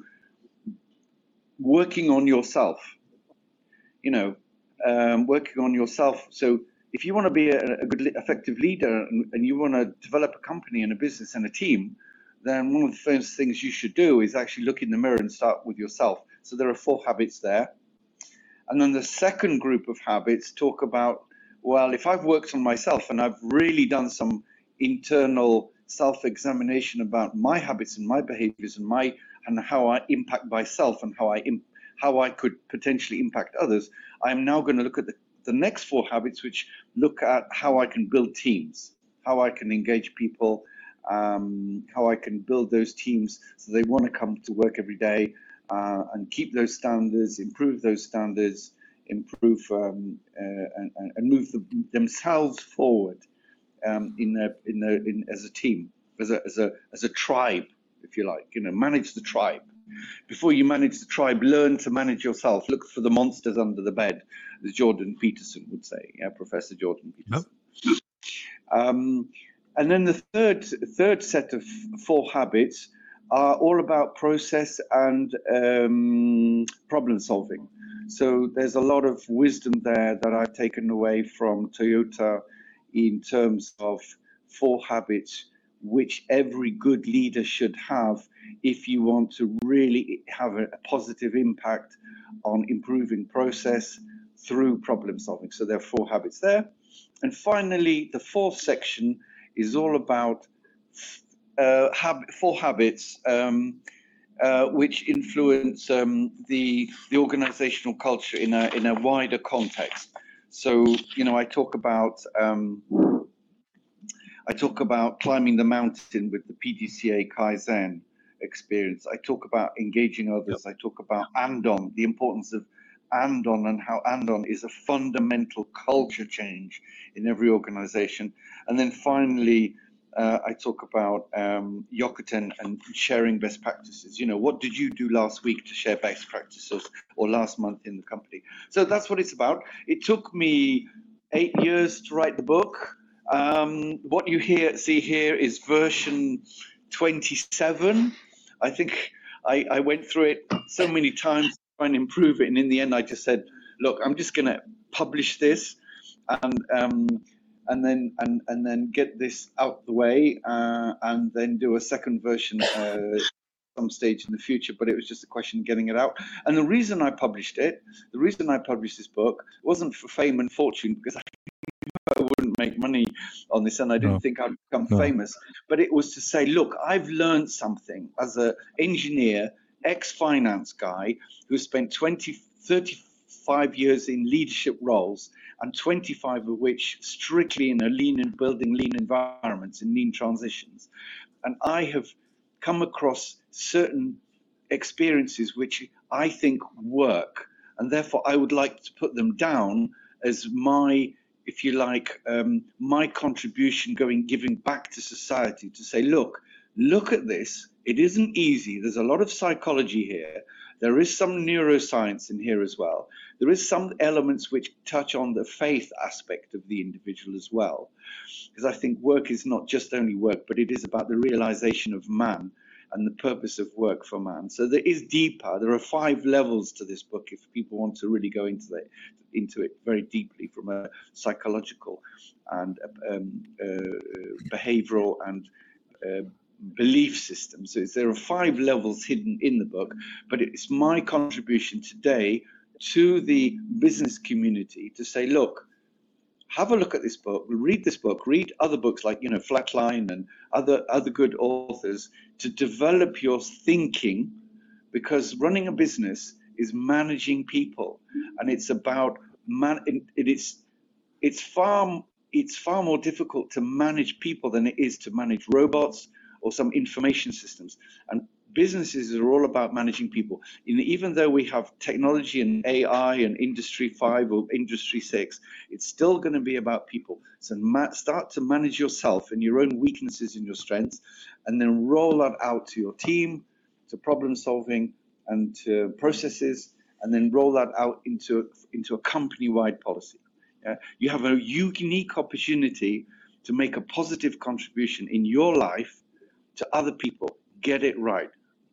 working on yourself, you know, um, working on yourself. So if you want to be a, a good, effective leader, and, and you want to develop a company and a business and a team, then one of the first things you should do is actually look in the mirror and start with yourself. So there are four habits there. And then the second group of habits talk about, well, if I've worked on myself and I've really done some internal self-examination about my habits and my behaviors and my and how I impact myself and how I imp, how I could potentially impact others, I'm now going to look at the, the next four habits, which look at how I can build teams, how I can engage people, um, how I can build those teams so they want to come to work every day uh, and keep those standards, improve those standards, improve um, uh, and, and move the, themselves forward. Um, in a, in a, in as a team, as a as a as a tribe, if you like, you know, manage the tribe. Before you manage the tribe, learn to manage yourself. Look for the monsters under the bed, as Jordan Peterson would say. Yeah, Professor Jordan Peterson. Yep. Um, and then the third third set of four habits are all about process and um, problem solving. So there's a lot of wisdom there that I've taken away from Toyota in terms of four habits which every good leader should have if you want to really have a, a positive impact on improving process through problem solving. So there are four habits there. And finally, the fourth section is all about uh, hab- four habits um, uh, which influence um, the, the organizational culture in a, in a wider context. So, you know, I talk about um, I talk about climbing the mountain with the P D C A Kaizen experience. I talk about engaging others. Yep. I talk about Andon, the importance of Andon and how Andon is a fundamental culture change in every organization. And then finally, uh, I talk about um, Yokuten and sharing best practices. You know, what did you do last week to share best practices, or last month in the company? So that's what it's about. It took me eight years to write the book. Um, what you hear, see here is version twenty-seven. I think I, I went through it so many times to try and improve it. And in the end, I just said, look, I'm just going to publish this. and um, and then and and then get this out the way, uh, and then do a second version uh, some stage in the future. But it was just a question of getting it out. And the reason I published it, the reason I published this book, wasn't for fame and fortune, because I wouldn't make money on this, and I didn't No, think I'd become no. famous. But it was to say, look, I've learned something as an engineer, ex-finance guy who spent twenty, thirty-five years in leadership roles, and twenty-five of which strictly in a lean and building lean environments and lean transitions. And I have come across certain experiences which I think work, and therefore I would like to put them down as my, if you like, um, my contribution going, giving back to society, to say, look, look at this. It isn't easy. There's a lot of psychology here. There is some neuroscience in here as well. There is some elements which touch on the faith aspect of the individual as well. Because I think work is not just only work, but it is about the realization of man and the purpose of work for man. So there is deeper. There are five levels to this book if people want to really go into it, into it very deeply from a psychological and um, uh, behavioral and uh, belief system. So there are five levels hidden in the book, but it's my contribution today to the business community to say, look, have a look at this book, read this book, read other books like, you know, Flatline and other, other good authors to develop your thinking, because running a business is managing people, and it's about man. It, it's it's far it's far more difficult to manage people than it is to manage robots or some information systems. And businesses are all about managing people. And even though we have technology and A I and Industry five or Industry six, it's still going to be about people. So start to manage yourself and your own weaknesses and your strengths, and then roll that out to your team, to problem solving and to processes, and then roll that out into, into a company-wide policy. Uh, you have a unique opportunity to make a positive contribution in your life to other people. Get it right.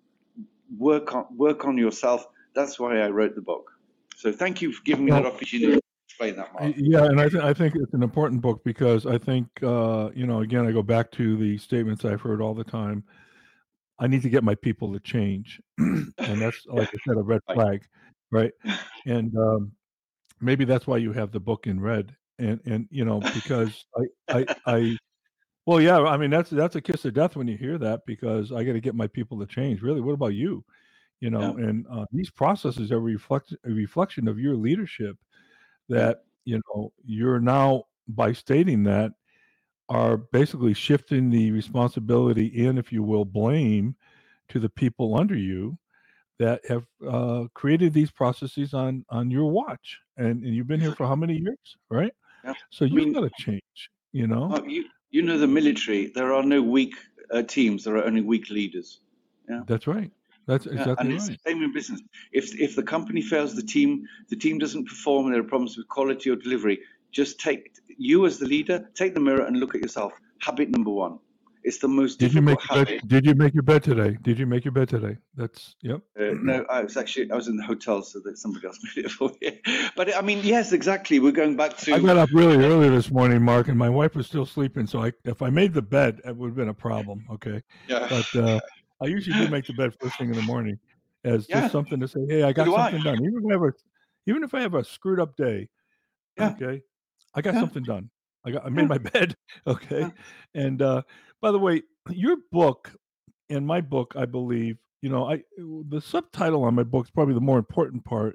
Work on work on yourself. That's why I wrote the book. So thank you for giving me that opportunity to explain that, Mark. Yeah, and I, th- I think it's an important book because I think, uh, you know, again, I go back to the statements I've heard all the time. I need to get my people to change. And that's, like I said, a red flag, right? And um, maybe that's why you have the book in red. And, and you know, because I, I, I, well, yeah, I mean, that's that's a kiss of death when you hear that, because I got to get my people to change. Really, what about you? You know, Yeah. and uh, these processes are reflect a reflection of your leadership. That you know, you're now, by stating that, are basically shifting the responsibility in, if you will, blame to the people under you that have uh, created these processes on on your watch, and and you've been here for how many years, right? Yeah. So I you've mean, got to change. You know, Mark, you you know the military. There are no weak uh, teams. There are only weak leaders. Yeah. that's right. That's Yeah, exactly and it's the right. same in business. If if the company fails, the team the team doesn't perform, and there are problems with quality or delivery, just take you as the leader, take the mirror and look at yourself. Habit number one. It's the most Did you make difficult your bed? habit. Did you make your bed today? Did you make your bed today? That's yep. Uh, no, I was actually I was in the hotel, so that somebody else made it for me. But I mean, yes, exactly. We're going back I to got up really early this morning, Mark, and my wife was still sleeping. So I, if I made the bed, it would have been a problem. Okay, yeah, but uh, I usually do make the bed first thing in the morning, as just yeah. something to say, hey, I So got do I. something done. Even if I have a, even if I have a screwed up day, Yeah, okay, I got yeah, something done. I got I made yeah, my bed. Okay, yeah. and uh, by the way, your book and my book, I believe, you know, I the subtitle on my book is probably the more important part.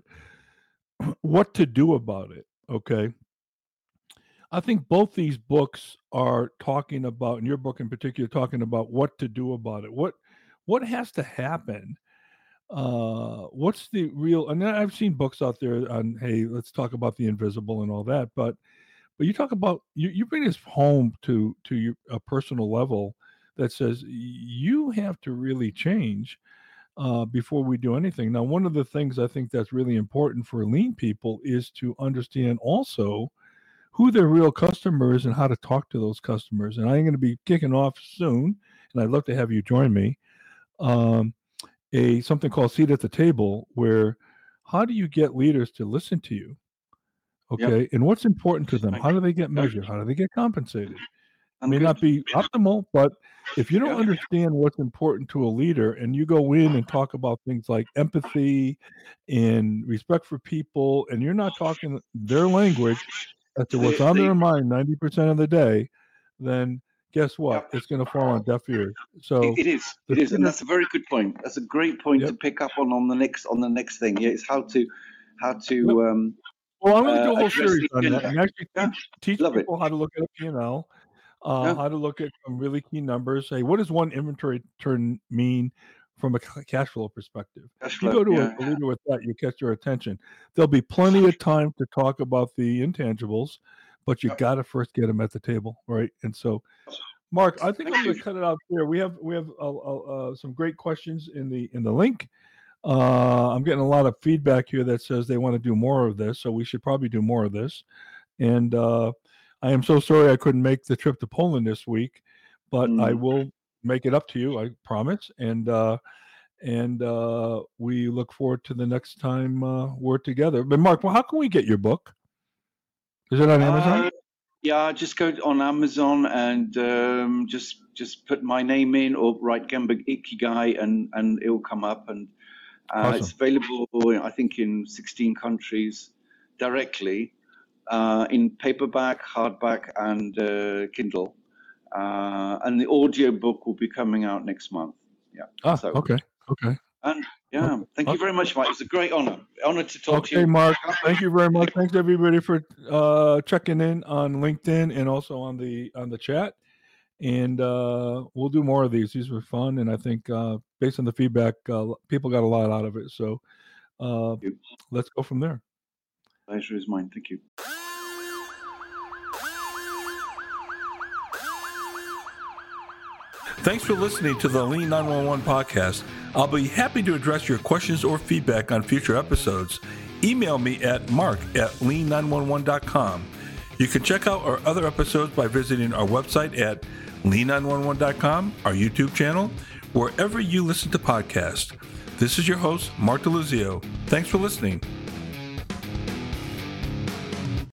What to do about it? Okay. I think both these books are talking about, and your book in particular, talking about what to do about it. What what has to happen? Uh, what's the real? And I've seen books out there on, hey, let's talk about the invisible and all that. But but you talk about you, you bring this home to to your a personal level that says you have to really change uh, before we do anything. Now, one of the things I think that's really important for lean people is to understand also who their real customer is and how to talk to those customers. And I'm going to be kicking off soon, and I'd love to have you join me. Um, a something called seat at the table, where how do you get leaders to listen to you? Okay. Yep. And what's important to them? Thank How you. do they get measured? How do they get compensated? I'm May good. not be optimal, but if you don't Yeah. understand what's important to a leader and you go in and talk about things like empathy and respect for people, and you're not talking their language as to what's They- on they- their mind ninety percent of the day, then guess what? Yep. It's going to fall on deaf ears. So It, it is. the It is, and leader- that's a very good point. That's a great point Yep. to pick up on on the next on the next thing. Yeah, it's how to how to. Yep. Um, well, I'm going to uh, do a whole address series the on that agenda. and actually Yeah. teach, teach Love it. people how to look at a P and L, uh, Yeah. how to look at some really key numbers. Say, what does one inventory turn mean from a ca- cash flow perspective? Cash If you flow, go to yeah. a, a leader with that, you catch their attention. There'll be plenty of time to talk about the intangibles, but you Yep. got to first get them at the table, right? And so, Mark, I think Thank I'm going you. to cut it out there. We have we have uh, uh, uh, some great questions in the in the link. Uh, I'm getting a lot of feedback here that says they want to do more of this, so we should probably do more of this. And uh, I am so sorry I couldn't make the trip to Poland this week, but I Mm. will make it up to you, I promise. And uh, and uh, we look forward to the next time uh, we're together. But Mark, well, how can we get your book? Is it on Amazon? Uh, yeah, just go on Amazon and um, just just put my name in or write Gemba Ikigai and and it will come up. And uh, Awesome. it's available, I think, in sixteen countries directly uh, in paperback, hardback, and uh, Kindle. Uh, and the audio book will be coming out next month. Yeah. Ah, so, okay, okay. And yeah, Okay. thank you very much, Mike. It was a great honor. Honor to talk to Okay, you. Mark. Thank you very much. Thanks everybody for uh, checking in on LinkedIn and also on the on the chat. And uh, we'll do more of these. These were fun, and I think uh, based on the feedback, uh, people got a lot out of it. So uh, let's go from there. Pleasure is mine. Thank you. Thanks for listening to the Lean nine one one podcast. I'll be happy to address your questions or feedback on future episodes. Email me at mark at lean nine one one dot com. You can check out our other episodes by visiting our website at lean nine one one dot com, our YouTube channel, wherever you listen to podcasts. This is your host, Mark DeLuzio. Thanks for listening.